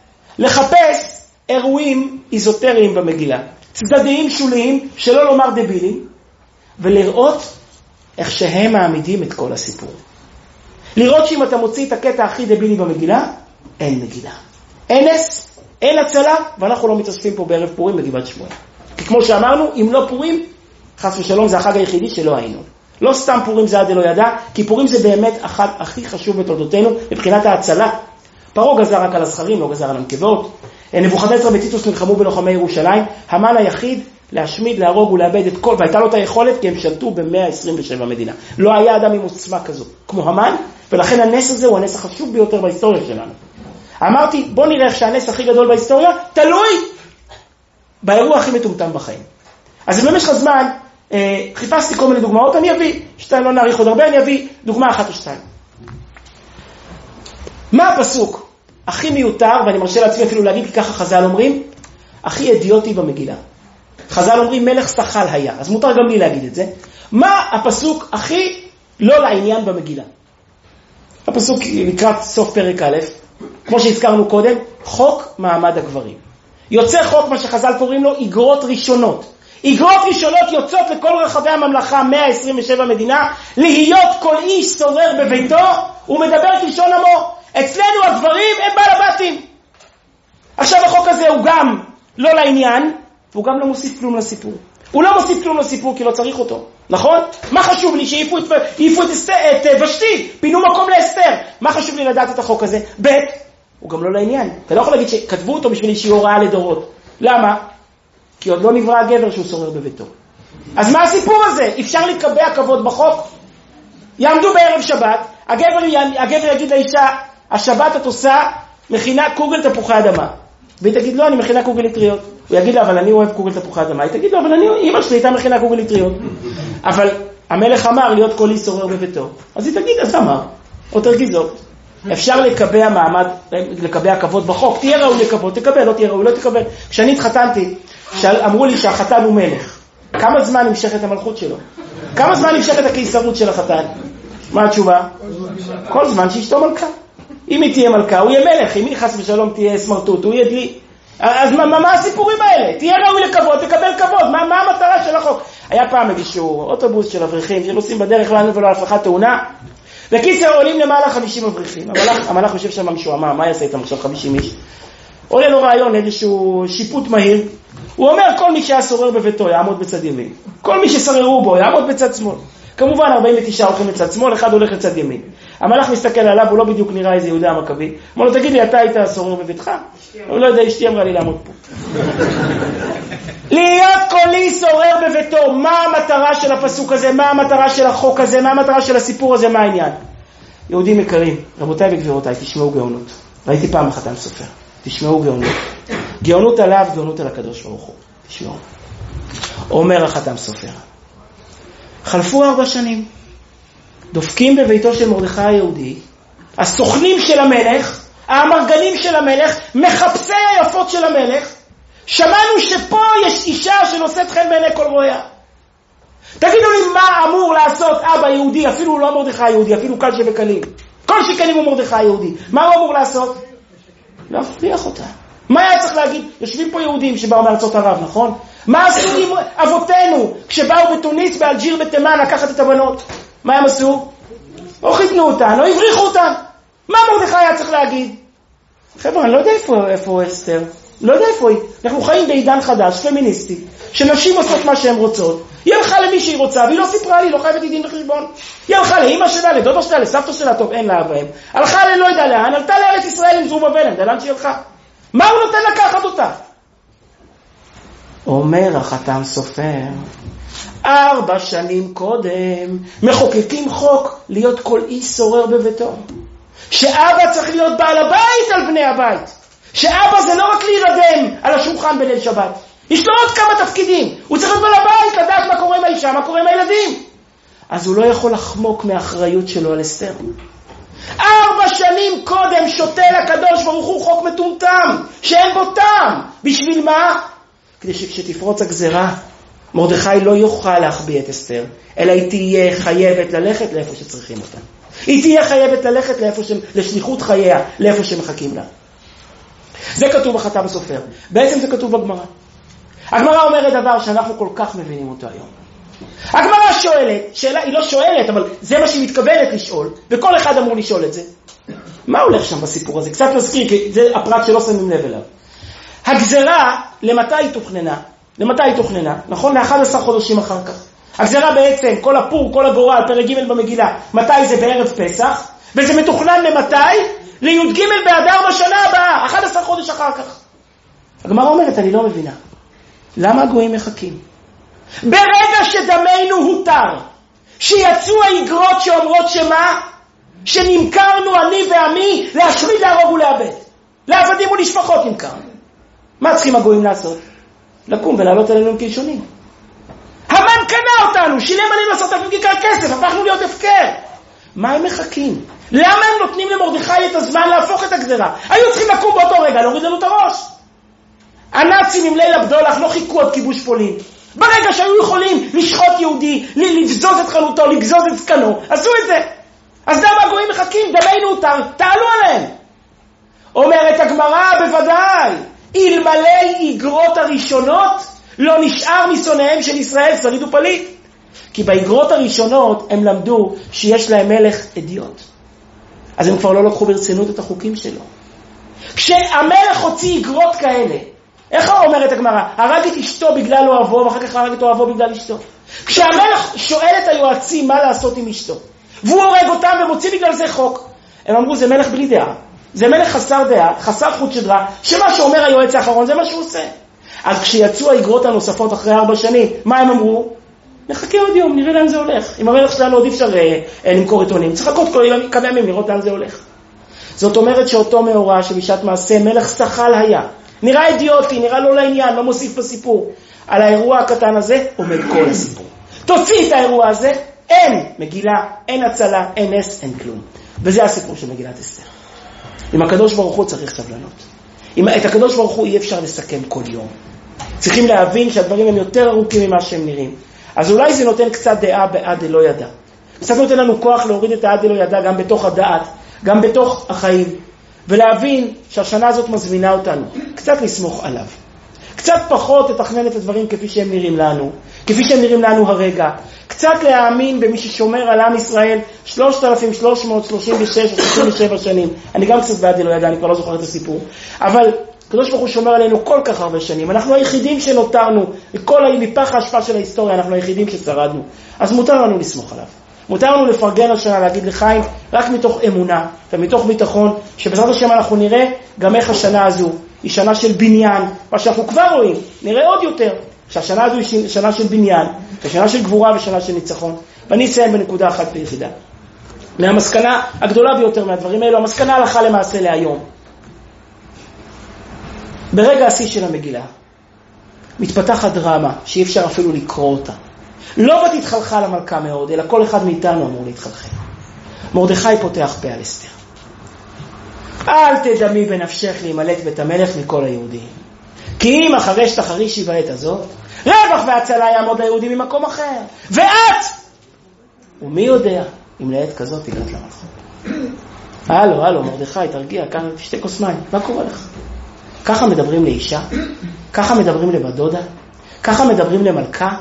לחפש אירועים איזוטריים במגילה, צדדיים שוליים, שלא לומר דבילים, ולראות איך שהם מעמידים את כל הסיפור. לראות שאם אתה מוציא את הקטע הכי דבילי במגילה, אין מגילה. אין נס, אין הצלה, ואנחנו לא מתאספים פה בערב פורים בגבעת שמואל. כי כמו שאמרנו, אם לא פורים, חס ושלום זה החג היחידי שלא היינו. לא סתם פורים זה עד אלו ידע, כי פורים זה באמת החג הכי חשוב בתולדותינו, מבחינת ההצלה. פרעה גזר רק על הזכרים, לא גזר על הנקבות. נבוכדנצר וטיטוס נלחמו בלוחמי ירושלים, המן היחיד להשמיד, להרוג ולאבד את כל, והייתה לו את היכולת, כי הם שלטו ב-מאה עשרים ושבע מדינה. לא היה אדם עם עוצמה כזו, כמו המן, ולכן הנס הזה הוא הנס החשוב ביותר בהיסטוריה שלנו. אמרתי, בוא נראה איך שהנס הכי גדול בהיסטוריה, תלוי באירוע הכי מטומטם בחיים. אז במשך הזמן, אה, חיפשתי כל מיני דוגמאות, אני אביא, שתיים לא נעריך עוד הרבה, אני אביא דוגמה אחת או שתיים. מה הפסוק הכי מיותר, ואני מרשה לעצמי אפילו להגיד, כי ככה חז"ל אומרים, הכי אידיוטי במגילה? חז"ל אומרים מלך שחל היה, אז מותר גם לי להגיד את זה. מה הפסוק הכי לא לעניין במגילה? הפסוק לקראת סוף פרק א', כמו שהזכרנו קודם, חוק מעמד הגברים. יוצא חוק, מה שחז"ל קוראים לו, איגרות ראשונות. איגרות ראשונות יוצאות לכל רחבי הממלכה, מאה עשרים ושבע מדינה, להיות כל איש שורר בביתו, ומדבר כלשון עמו. אצלנו הגברים הם בעל הבתים. עכשיו החוק הזה הוא גם לא לעניין, והוא גם לא מוסיף כלום לסיפור. הוא לא מוסיף כלום לסיפור כי לא צריך אותו, נכון? מה חשוב לי? שיעיפו את, את, את, את ושתי, פינו מקום לאסתר. מה חשוב לי לדעת את החוק הזה? ב' הוא גם לא לעניין. אתה לא יכול להגיד שכתבו אותו בשביל איזושהי הוראה לדורות. למה? כי עוד לא נברא הגבר שהוא שורר בביתו. אז מה הסיפור הזה? אפשר לקבע כבוד בחוק? יעמדו בערב שבת, הגבר, הגבר יגיד לאישה, השבת את עושה מכינה קוגל תפוחי אדמה. והיא תגיד לו, אני מכינה קוגל לטריות. הוא יגיד לה, אבל אני אוהב קוגל תפוחי אדמה. היא תגיד לו, אבל אני, אמא שלי הייתה מכינה קוגל לטריות. אבל המלך אמר להיות כל איש שורר בביתו. אז היא תגיד, אז אמר, או תרגיז זאת. אפשר לקבע מעמד, לקבע כבוד בחוק. תהיה ראוי לכבוד, תקבל, לא תהיה ראוי, לא תקבל. כשאני התחתנתי, אמרו לי שהחתן הוא מלך. כמה זמן נמשך את המלכות שלו? כמה זמן נמשך את הקיסרות של החתן? מה התשובה? כל זמן שאשתו מלכה. אם היא תהיה מלכה, הוא יהיה מלך. אם היא חס ושלום תהיה סמרטוט, הוא יהיה דלי. אז מה, מה הסיפורים האלה? תהיה ראוי לכבוד, תקבל כבוד. מה, מה המטרה של החוק? היה פעם איזשהו אוטובוס של אברכים שנוסעים בדרך לנו ולא הפכה תאונה. בקיצר עולים למעלה חמישים אברכים. המלאך, המלאך יושב שם משועמם, מה יעשה איתם עכשיו חמישים איש? עולה לו רעיון, איזשהו שיפוט מהיר. הוא אומר, כל מי שהיה שורר בביתו יעמוד בצד ימין. כל מי ששררו בו יעמוד בצד שמאל. כמובן ארבעים ותשעה הולכים לצד שמאל, אחד הולך לצד ימין. המלאך מסתכל עליו, הוא לא בדיוק נראה איזה יהודה המכבי. אומר לו, תגיד לי, אתה היית שורר בביתך? הוא לא יודע, אשתי אמרה לי לעמוד פה. להיות כל איש שורר בביתו, מה המטרה של הפסוק הזה? מה המטרה של החוק הזה? מה המטרה של הסיפור הזה? מה העניין? יהודים יקרים, רבותיי וגבירותיי, תשמעו גאונות. ראיתי פעם החתן סופר. תשמעו גאונות. גאונות עליו, גאונות על הקדוש ברוך הוא. תשמעו. אומר החתן סופר. חלפו ארבע שנים. דופקים בביתו של מרדכי היהודי. הסוכנים של המלך, האמרגנים של המלך, מחפשי היפות של המלך. שמענו שפה יש אישה שנושאת חן בעיני כל רואיה. תגידו לי מה אמור לעשות אבא יהודי, אפילו לא מרדכי יהודי, אפילו קל שבקלים. כל שקלים הוא מרדכי יהודי. מה הוא אמור לעשות? להפריח אותה. מה היה צריך להגיד? יושבים פה יהודים שבאו מארצות ערב, נכון? מה עשו עם אבותינו כשבאו בתוניס, באלג'יר, בתימן, לקחת את הבנות? מה הם עשו? או חיתנו אותן, או הבריחו אותן. מה מרדכי היה צריך להגיד? חבר'ה, אני לא יודע איפה, איפה אסתר. לא יודע איפה היא. אנחנו חיים בעידן חדש, פמיניסטי, שנשים עושות מה שהן רוצות. היא הלכה למי שהיא רוצה, והיא לא סיפרה לי, לא חייבת לי דין וחשבון. היא הלכה לאמא שלה, לדודו שלה, לסבתו שלה, טוב, אין לה בהם. הלכה ללא יודע לאן, עלתה לארץ ישראל עם זרובבל, אין דלן שהיא הלכה. מה הוא נותן לקחת אותה? אומר החתם סופר, ארבע שנים קודם מחוקקים חוק להיות כל איש שורר בביתו. שאבא צריך להיות בעל הבית על בני הבית. שאבא זה לא רק להירדם על השולחן בליל שבת. יש לו עוד כמה תפקידים. הוא צריך להיות בעל הבית, לדעת מה קורה עם האישה, מה קורה עם הילדים. אז הוא לא יכול לחמוק מהאחריות שלו על אסתר. ארבע שנים קודם שותה לקדוש ברוך הוא חוק מטומטם, שאין בו טעם. בשביל מה? כדי שכשתפרוץ הגזרה, מרדכי לא יוכל להחביא את אסתר, אלא היא תהיה חייבת ללכת לאיפה שצריכים אותה. היא תהיה חייבת ללכת לאיפה ש... לשליחות חייה, לאיפה שמחכים לה. זה כתוב בחתם סופר. בעצם זה כתוב בגמרא. הגמרא אומרת דבר שאנחנו כל כך מבינים אותו היום. הגמרא שואלת, שאלה, היא לא שואלת, אבל זה מה שהיא מתכוונת לשאול, וכל אחד אמור לשאול את זה. מה הולך שם בסיפור הזה? קצת מזכיר, כי זה הפרט שלא שמים לב אליו. הגזרה, למתי היא תוכננה? למתי היא תוכננה? נכון? ל-אחד עשר חודשים אחר כך. הגזרה בעצם, כל הפור, כל הגורל, פרק ג' במגילה, מתי זה? בערב פסח, וזה מתוכנן למתי? לי' ג' באדר בשנה הבאה, אחד עשר חודש אחר כך. הגמרא אומרת, אני לא מבינה. למה הגויים מחכים? ברגע שדמנו הותר, שיצאו האגרות שאומרות שמה? שנמכרנו אני ועמי להשמיד, להרוג ולאבד. לעבדים ולשפחות נמכרנו. מה צריכים הגויים לעשות? לקום ולעלות עלינו כלשונים. המן קנה אותנו, שילם עלינו עשרת אלפים כיכר כסף, הפכנו להיות הפקר. מה הם מחכים? למה הם נותנים למרדכי את הזמן להפוך את הגזרה? היו צריכים לקום באותו רגע, להוריד לנו את הראש. הנאצים עם ליל הבדולח לא חיכו עד כיבוש פולין. ברגע שהיו יכולים לשחוט יהודי, לבזוז את חלוטו, לגזוז את זקנו, עשו את זה. אז למה הגויים מחכים? דמנו אותם, תעלו עליהם. אומרת הגמרא, בוודאי, אלמלא איגרות הראשונות לא נשאר משונאיהם של ישראל שריד ופליט. כי באיגרות הראשונות הם למדו שיש להם מלך אדיוט. אז הם כבר לא לקחו ברצינות את החוקים שלו. כשהמלך הוציא איגרות כאלה, איך אומרת הגמרא? הרג את אשתו בגלל אוהבו, ואחר כך הרג את אוהבו בגלל אשתו. כשהמלך שואל את היועצים מה לעשות עם אשתו, והוא הורג אותם ומוציא בגלל זה חוק, הם אמרו, זה מלך בלי דעה. זה מלך חסר דעה, חסר חוט שדרה, שמה שאומר היועץ האחרון זה מה שהוא עושה. אז כשיצאו האיגרות הנוספות אחרי ארבע שנים, מה הם אמרו? נחכה עוד יום, נראה לאן זה הולך. עם המלך שלנו עוד אי אפשר אה, למכור עיתונים. צריך לחכות כל כמה ימים לראות לאן זה הולך. זאת אומרת שאותו מאורע שבשעת מעשה מלך שחל היה. נראה אידיוטי, נראה לא לעניין, לא מוסיף בסיפור. על האירוע הקטן הזה עומד כל הסיפור. תוציא את האירוע הזה, אין מגילה, אין הצלה, אין נס, אין כלום. וזה הסיפור של מגילת אסתר. עם הקדוש ברוך הוא צריך סבלנות. עם, את הקדוש ברוך הוא אי אפשר לסכם כל יום. צריכים להבין שהדברים הם יותר ארוכים ממה שהם נראים. אז אולי זה נותן קצת דעה בעד אלוה ידע. קצת נותן לנו כוח להוריד את העד אלוה ידע גם בתוך הדעת, גם בתוך החיים. ולהבין שהשנה הזאת מזמינה אותנו. קצת לסמוך עליו. קצת פחות לתכנן את הדברים כפי שהם נראים לנו. כפי שהם נראים לנו הרגע. קצת להאמין במי ששומר על עם ישראל שלושת אלפים שלוש מאות שלושים ושש או שלושים ושבע שנים. אני גם קצת בעד אלוה ידע, אני כבר לא זוכר את הסיפור. אבל הקדוש ברוך הוא שומר עלינו כל כך הרבה שנים. אנחנו היחידים שנותרנו, מכל מפח ההשפעה של ההיסטוריה, אנחנו היחידים ששרדנו. אז מותר לנו לסמוך עליו. מותר לנו לפרגן השנה, להגיד לחיים, רק מתוך אמונה ומתוך ביטחון, שבעזרת השם אנחנו נראה גם איך השנה הזו היא שנה של בניין, מה שאנחנו כבר רואים, נראה עוד יותר, שהשנה הזו היא שנה של בניין, ושנה של גבורה ושנה של ניצחון. ואני אסיים בנקודה אחת ביחידה. מהמסקנה הגדולה ביותר מהדברים האלו, המסקנה הלכה למעשה להיום. ברגע השיא של המגילה, מתפתחת דרמה שאי אפשר אפילו לקרוא אותה. לא בתתחלחל המלכה מאוד, אלא כל אחד מאיתנו אמור להתחלחל. מרדכי פותח פה על אסתר. אל תדמי בנפשך להימלט בית המלך מכל היהודים. כי אם אחרי שתחרישי בעת הזאת, רווח והצלה יעמוד ליהודים ממקום אחר. ואת! ומי יודע אם לעת כזאת תגעת למלכות. הלו, הלו, מרדכי, תרגיע, כאן שתי כוס מים. מה קורה לך? ככה מדברים לאישה? ככה מדברים לבדודה? ככה מדברים למלכה?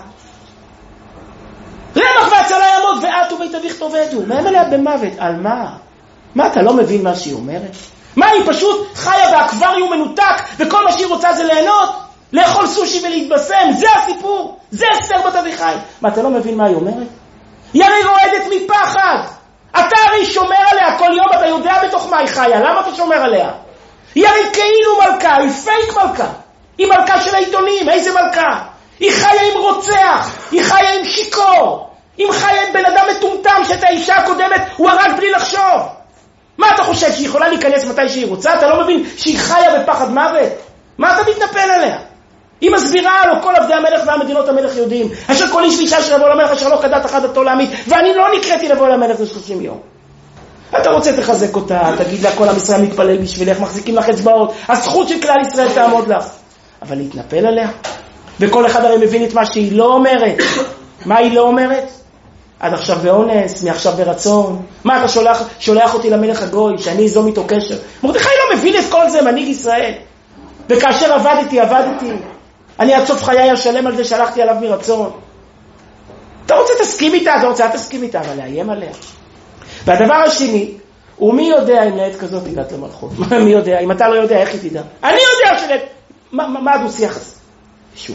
רווח והצלה יעמוד ואת ובית אביך תאבדו. מהם אליה במוות. על מה? מה, אתה לא מבין מה שהיא אומרת? מה, היא פשוט חיה באקווריום מנותק וכל מה שהיא רוצה זה ליהנות? לאכול סושי ולהתבשם? זה הסיפור. זה אסתר בת אביחיל. מה, אתה לא מבין מה היא אומרת? היא הרי רועדת מפחד. אתה הרי שומר עליה כל יום, אתה יודע בתוך מה היא חיה. למה אתה שומר עליה? היא הרי כאילו מלכה, היא פייק מלכה. היא מלכה של העיתונים. איזה מלכה? היא חיה עם רוצח, היא חיה עם שיקור, היא חיה עם בן אדם מטומטם שאת האישה הקודמת הוא הרג בלי לחשוב. מה אתה חושב, שהיא יכולה להיכנס מתי שהיא רוצה? אתה לא מבין שהיא חיה בפחד מוות? מה אתה מתנפל עליה? היא מסבירה לו, כל עבדי המלך והמדינות המלך יודעים, אשר כל איש ואישה שיבוא למלך אשר לא כדת אחת דתו להמית, ואני לא נקראתי לבוא למלך ל-שלושים יום. אתה רוצה תחזק אותה, תגיד לה כל עם ישראל מתפלל בשבילך, מחזיקים לך אצבעות, הזכות של כלל ישראל תעמוד לך. אבל להתנפל עליה? וכל אחד הרי מבין את מה שהיא לא אומרת. מה היא לא אומרת? עד עכשיו באונס, מעכשיו ברצון. מה אתה שולח, שולח אותי למלך הגוי, שאני איזום איתו קשר? מרדכי לא מבין את כל זה, מנהיג ישראל. וכאשר עבדתי, עבדתי. אני עד סוף חיי אשלם על זה שהלכתי עליו מרצון. אתה רוצה תסכים איתה, אתה רוצה תסכים איתה, אבל לאיים עליה. והדבר השני, ומי יודע אם לעת כזאת הגעת למלכות? מי יודע? אם אתה לא יודע, איך היא תדע? אני יודע שלעת... מה, מה, מה הדו-שיח הזה? שוב.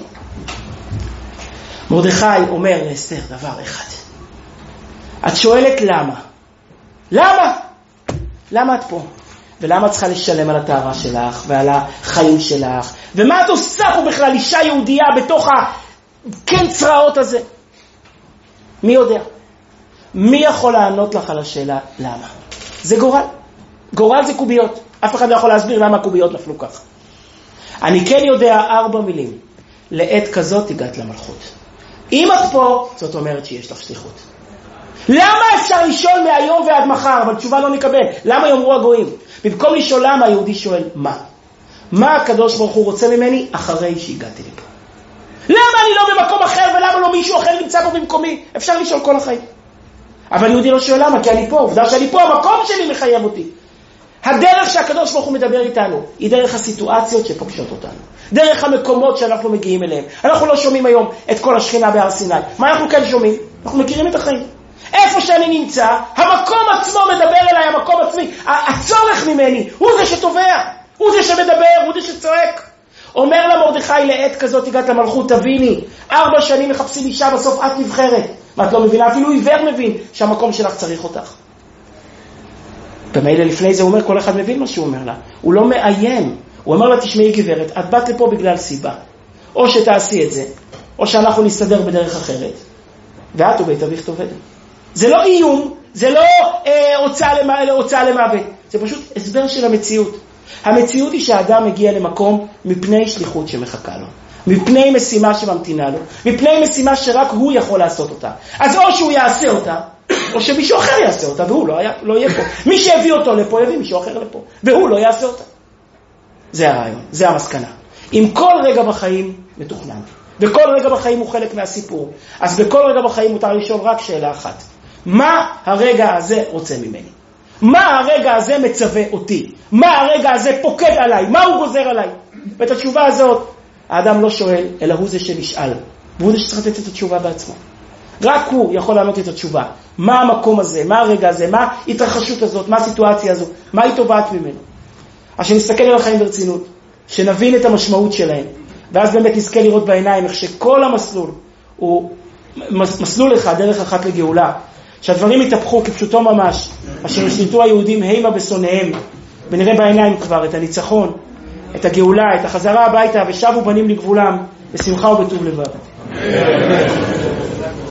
מרדכי אומר לאסתר דבר אחד. את שואלת למה? למה? למה את פה? ולמה את צריכה לשלם על הטהרה שלך ועל החיים שלך? ומה את עושה פה בכלל אישה יהודייה בתוך הכן צרעות הזה? מי יודע? מי יכול לענות לך על השאלה למה? זה גורל. גורל זה קוביות. אף אחד לא יכול להסביר למה הקוביות נפלו כך. אני כן יודע ארבע מילים. לעת כזאת הגעת למלכות. אם את פה, זאת אומרת שיש לך שליחות. למה אפשר לשאול מהיום ועד מחר, אבל תשובה לא נקבל? למה יאמרו הגויים? במקום לשאול למה, היהודי שואל מה? מה הקדוש ברוך הוא רוצה ממני אחרי שהגעתי לפה? למה אני לא במקום אחר ולמה לא מישהו אחר נמצא פה במקומי? אפשר לשאול כל החיים. אבל יהודי לא שואל למה, כי אני פה. עובדה שאני פה, המקום שלי מחייב אותי. הדרך שהקדוש ברוך הוא מדבר איתנו היא דרך הסיטואציות שפוגשות אותנו. דרך המקומות שאנחנו מגיעים אליהם. אנחנו לא שומעים היום את כל השכינה בהר סיני. מה אנחנו כן שומעים? אנחנו מכירים את החיים. איפה שאני נמצא, המקום עצמו מדבר אליי, המקום עצמי. הצורך ממני הוא זה שתובע, הוא זה שמדבר, הוא זה שצועק. אומר לה מרדכי, לעת כזאת הגעת למלכות, תביני, ארבע שנים מחפשים אישה, בסוף את נבחרת. מה את לא מבינה? אפילו עיוור מבין שהמקום שלך צריך אותך. במילא לפני זה הוא אומר, כל אחד מבין מה שהוא אומר לה. הוא לא מאיים. הוא אומר לה, תשמעי גברת, את באת לפה בגלל סיבה. או שתעשי את זה, או שאנחנו נסתדר בדרך אחרת. ואת ובית אביך תאבדו. זה לא איום, זה לא אה, הוצאה, למ... הוצאה למוות. זה פשוט הסבר של המציאות. המציאות היא שהאדם מגיע למקום מפני שליחות שמחכה לו. מפני משימה שממתינה לו, מפני משימה שרק הוא יכול לעשות אותה. אז או שהוא יעשה אותה, או שמישהו אחר יעשה אותה, והוא לא, היה, לא יהיה פה. מי שהביא אותו לפה, יביא מישהו אחר לפה, והוא לא יעשה אותה. זה הרעיון, זה המסקנה. אם כל רגע בחיים מתוכנן, וכל רגע בחיים הוא חלק מהסיפור, אז בכל רגע בחיים מותר לשאול רק שאלה אחת. מה הרגע הזה רוצה ממני? מה הרגע הזה מצווה אותי? מה הרגע הזה פוקד עליי? מה הוא גוזר עליי? ואת התשובה הזאת, האדם לא שואל, אלא הוא זה שנשאל. והוא זה שצריך לתת את התשובה בעצמו. רק הוא יכול לענות את התשובה. מה המקום הזה? מה הרגע הזה? מה ההתרחשות הזאת? מה הסיטואציה הזאת? מה היא טובעת ממנו? אז שנסתכל על החיים ברצינות, שנבין את המשמעות שלהם, ואז באמת נזכה לראות בעיניים איך שכל המסלול הוא מסלול אחד, דרך אחת לגאולה, שהדברים יתהפכו כפשוטו ממש, אשר ישליטו היהודים הימה בשונאיהם, ונראה בעיניים כבר את הניצחון, את הגאולה, את החזרה הביתה, ושבו בנים לגבולם, בשמחה ובטוב לבב.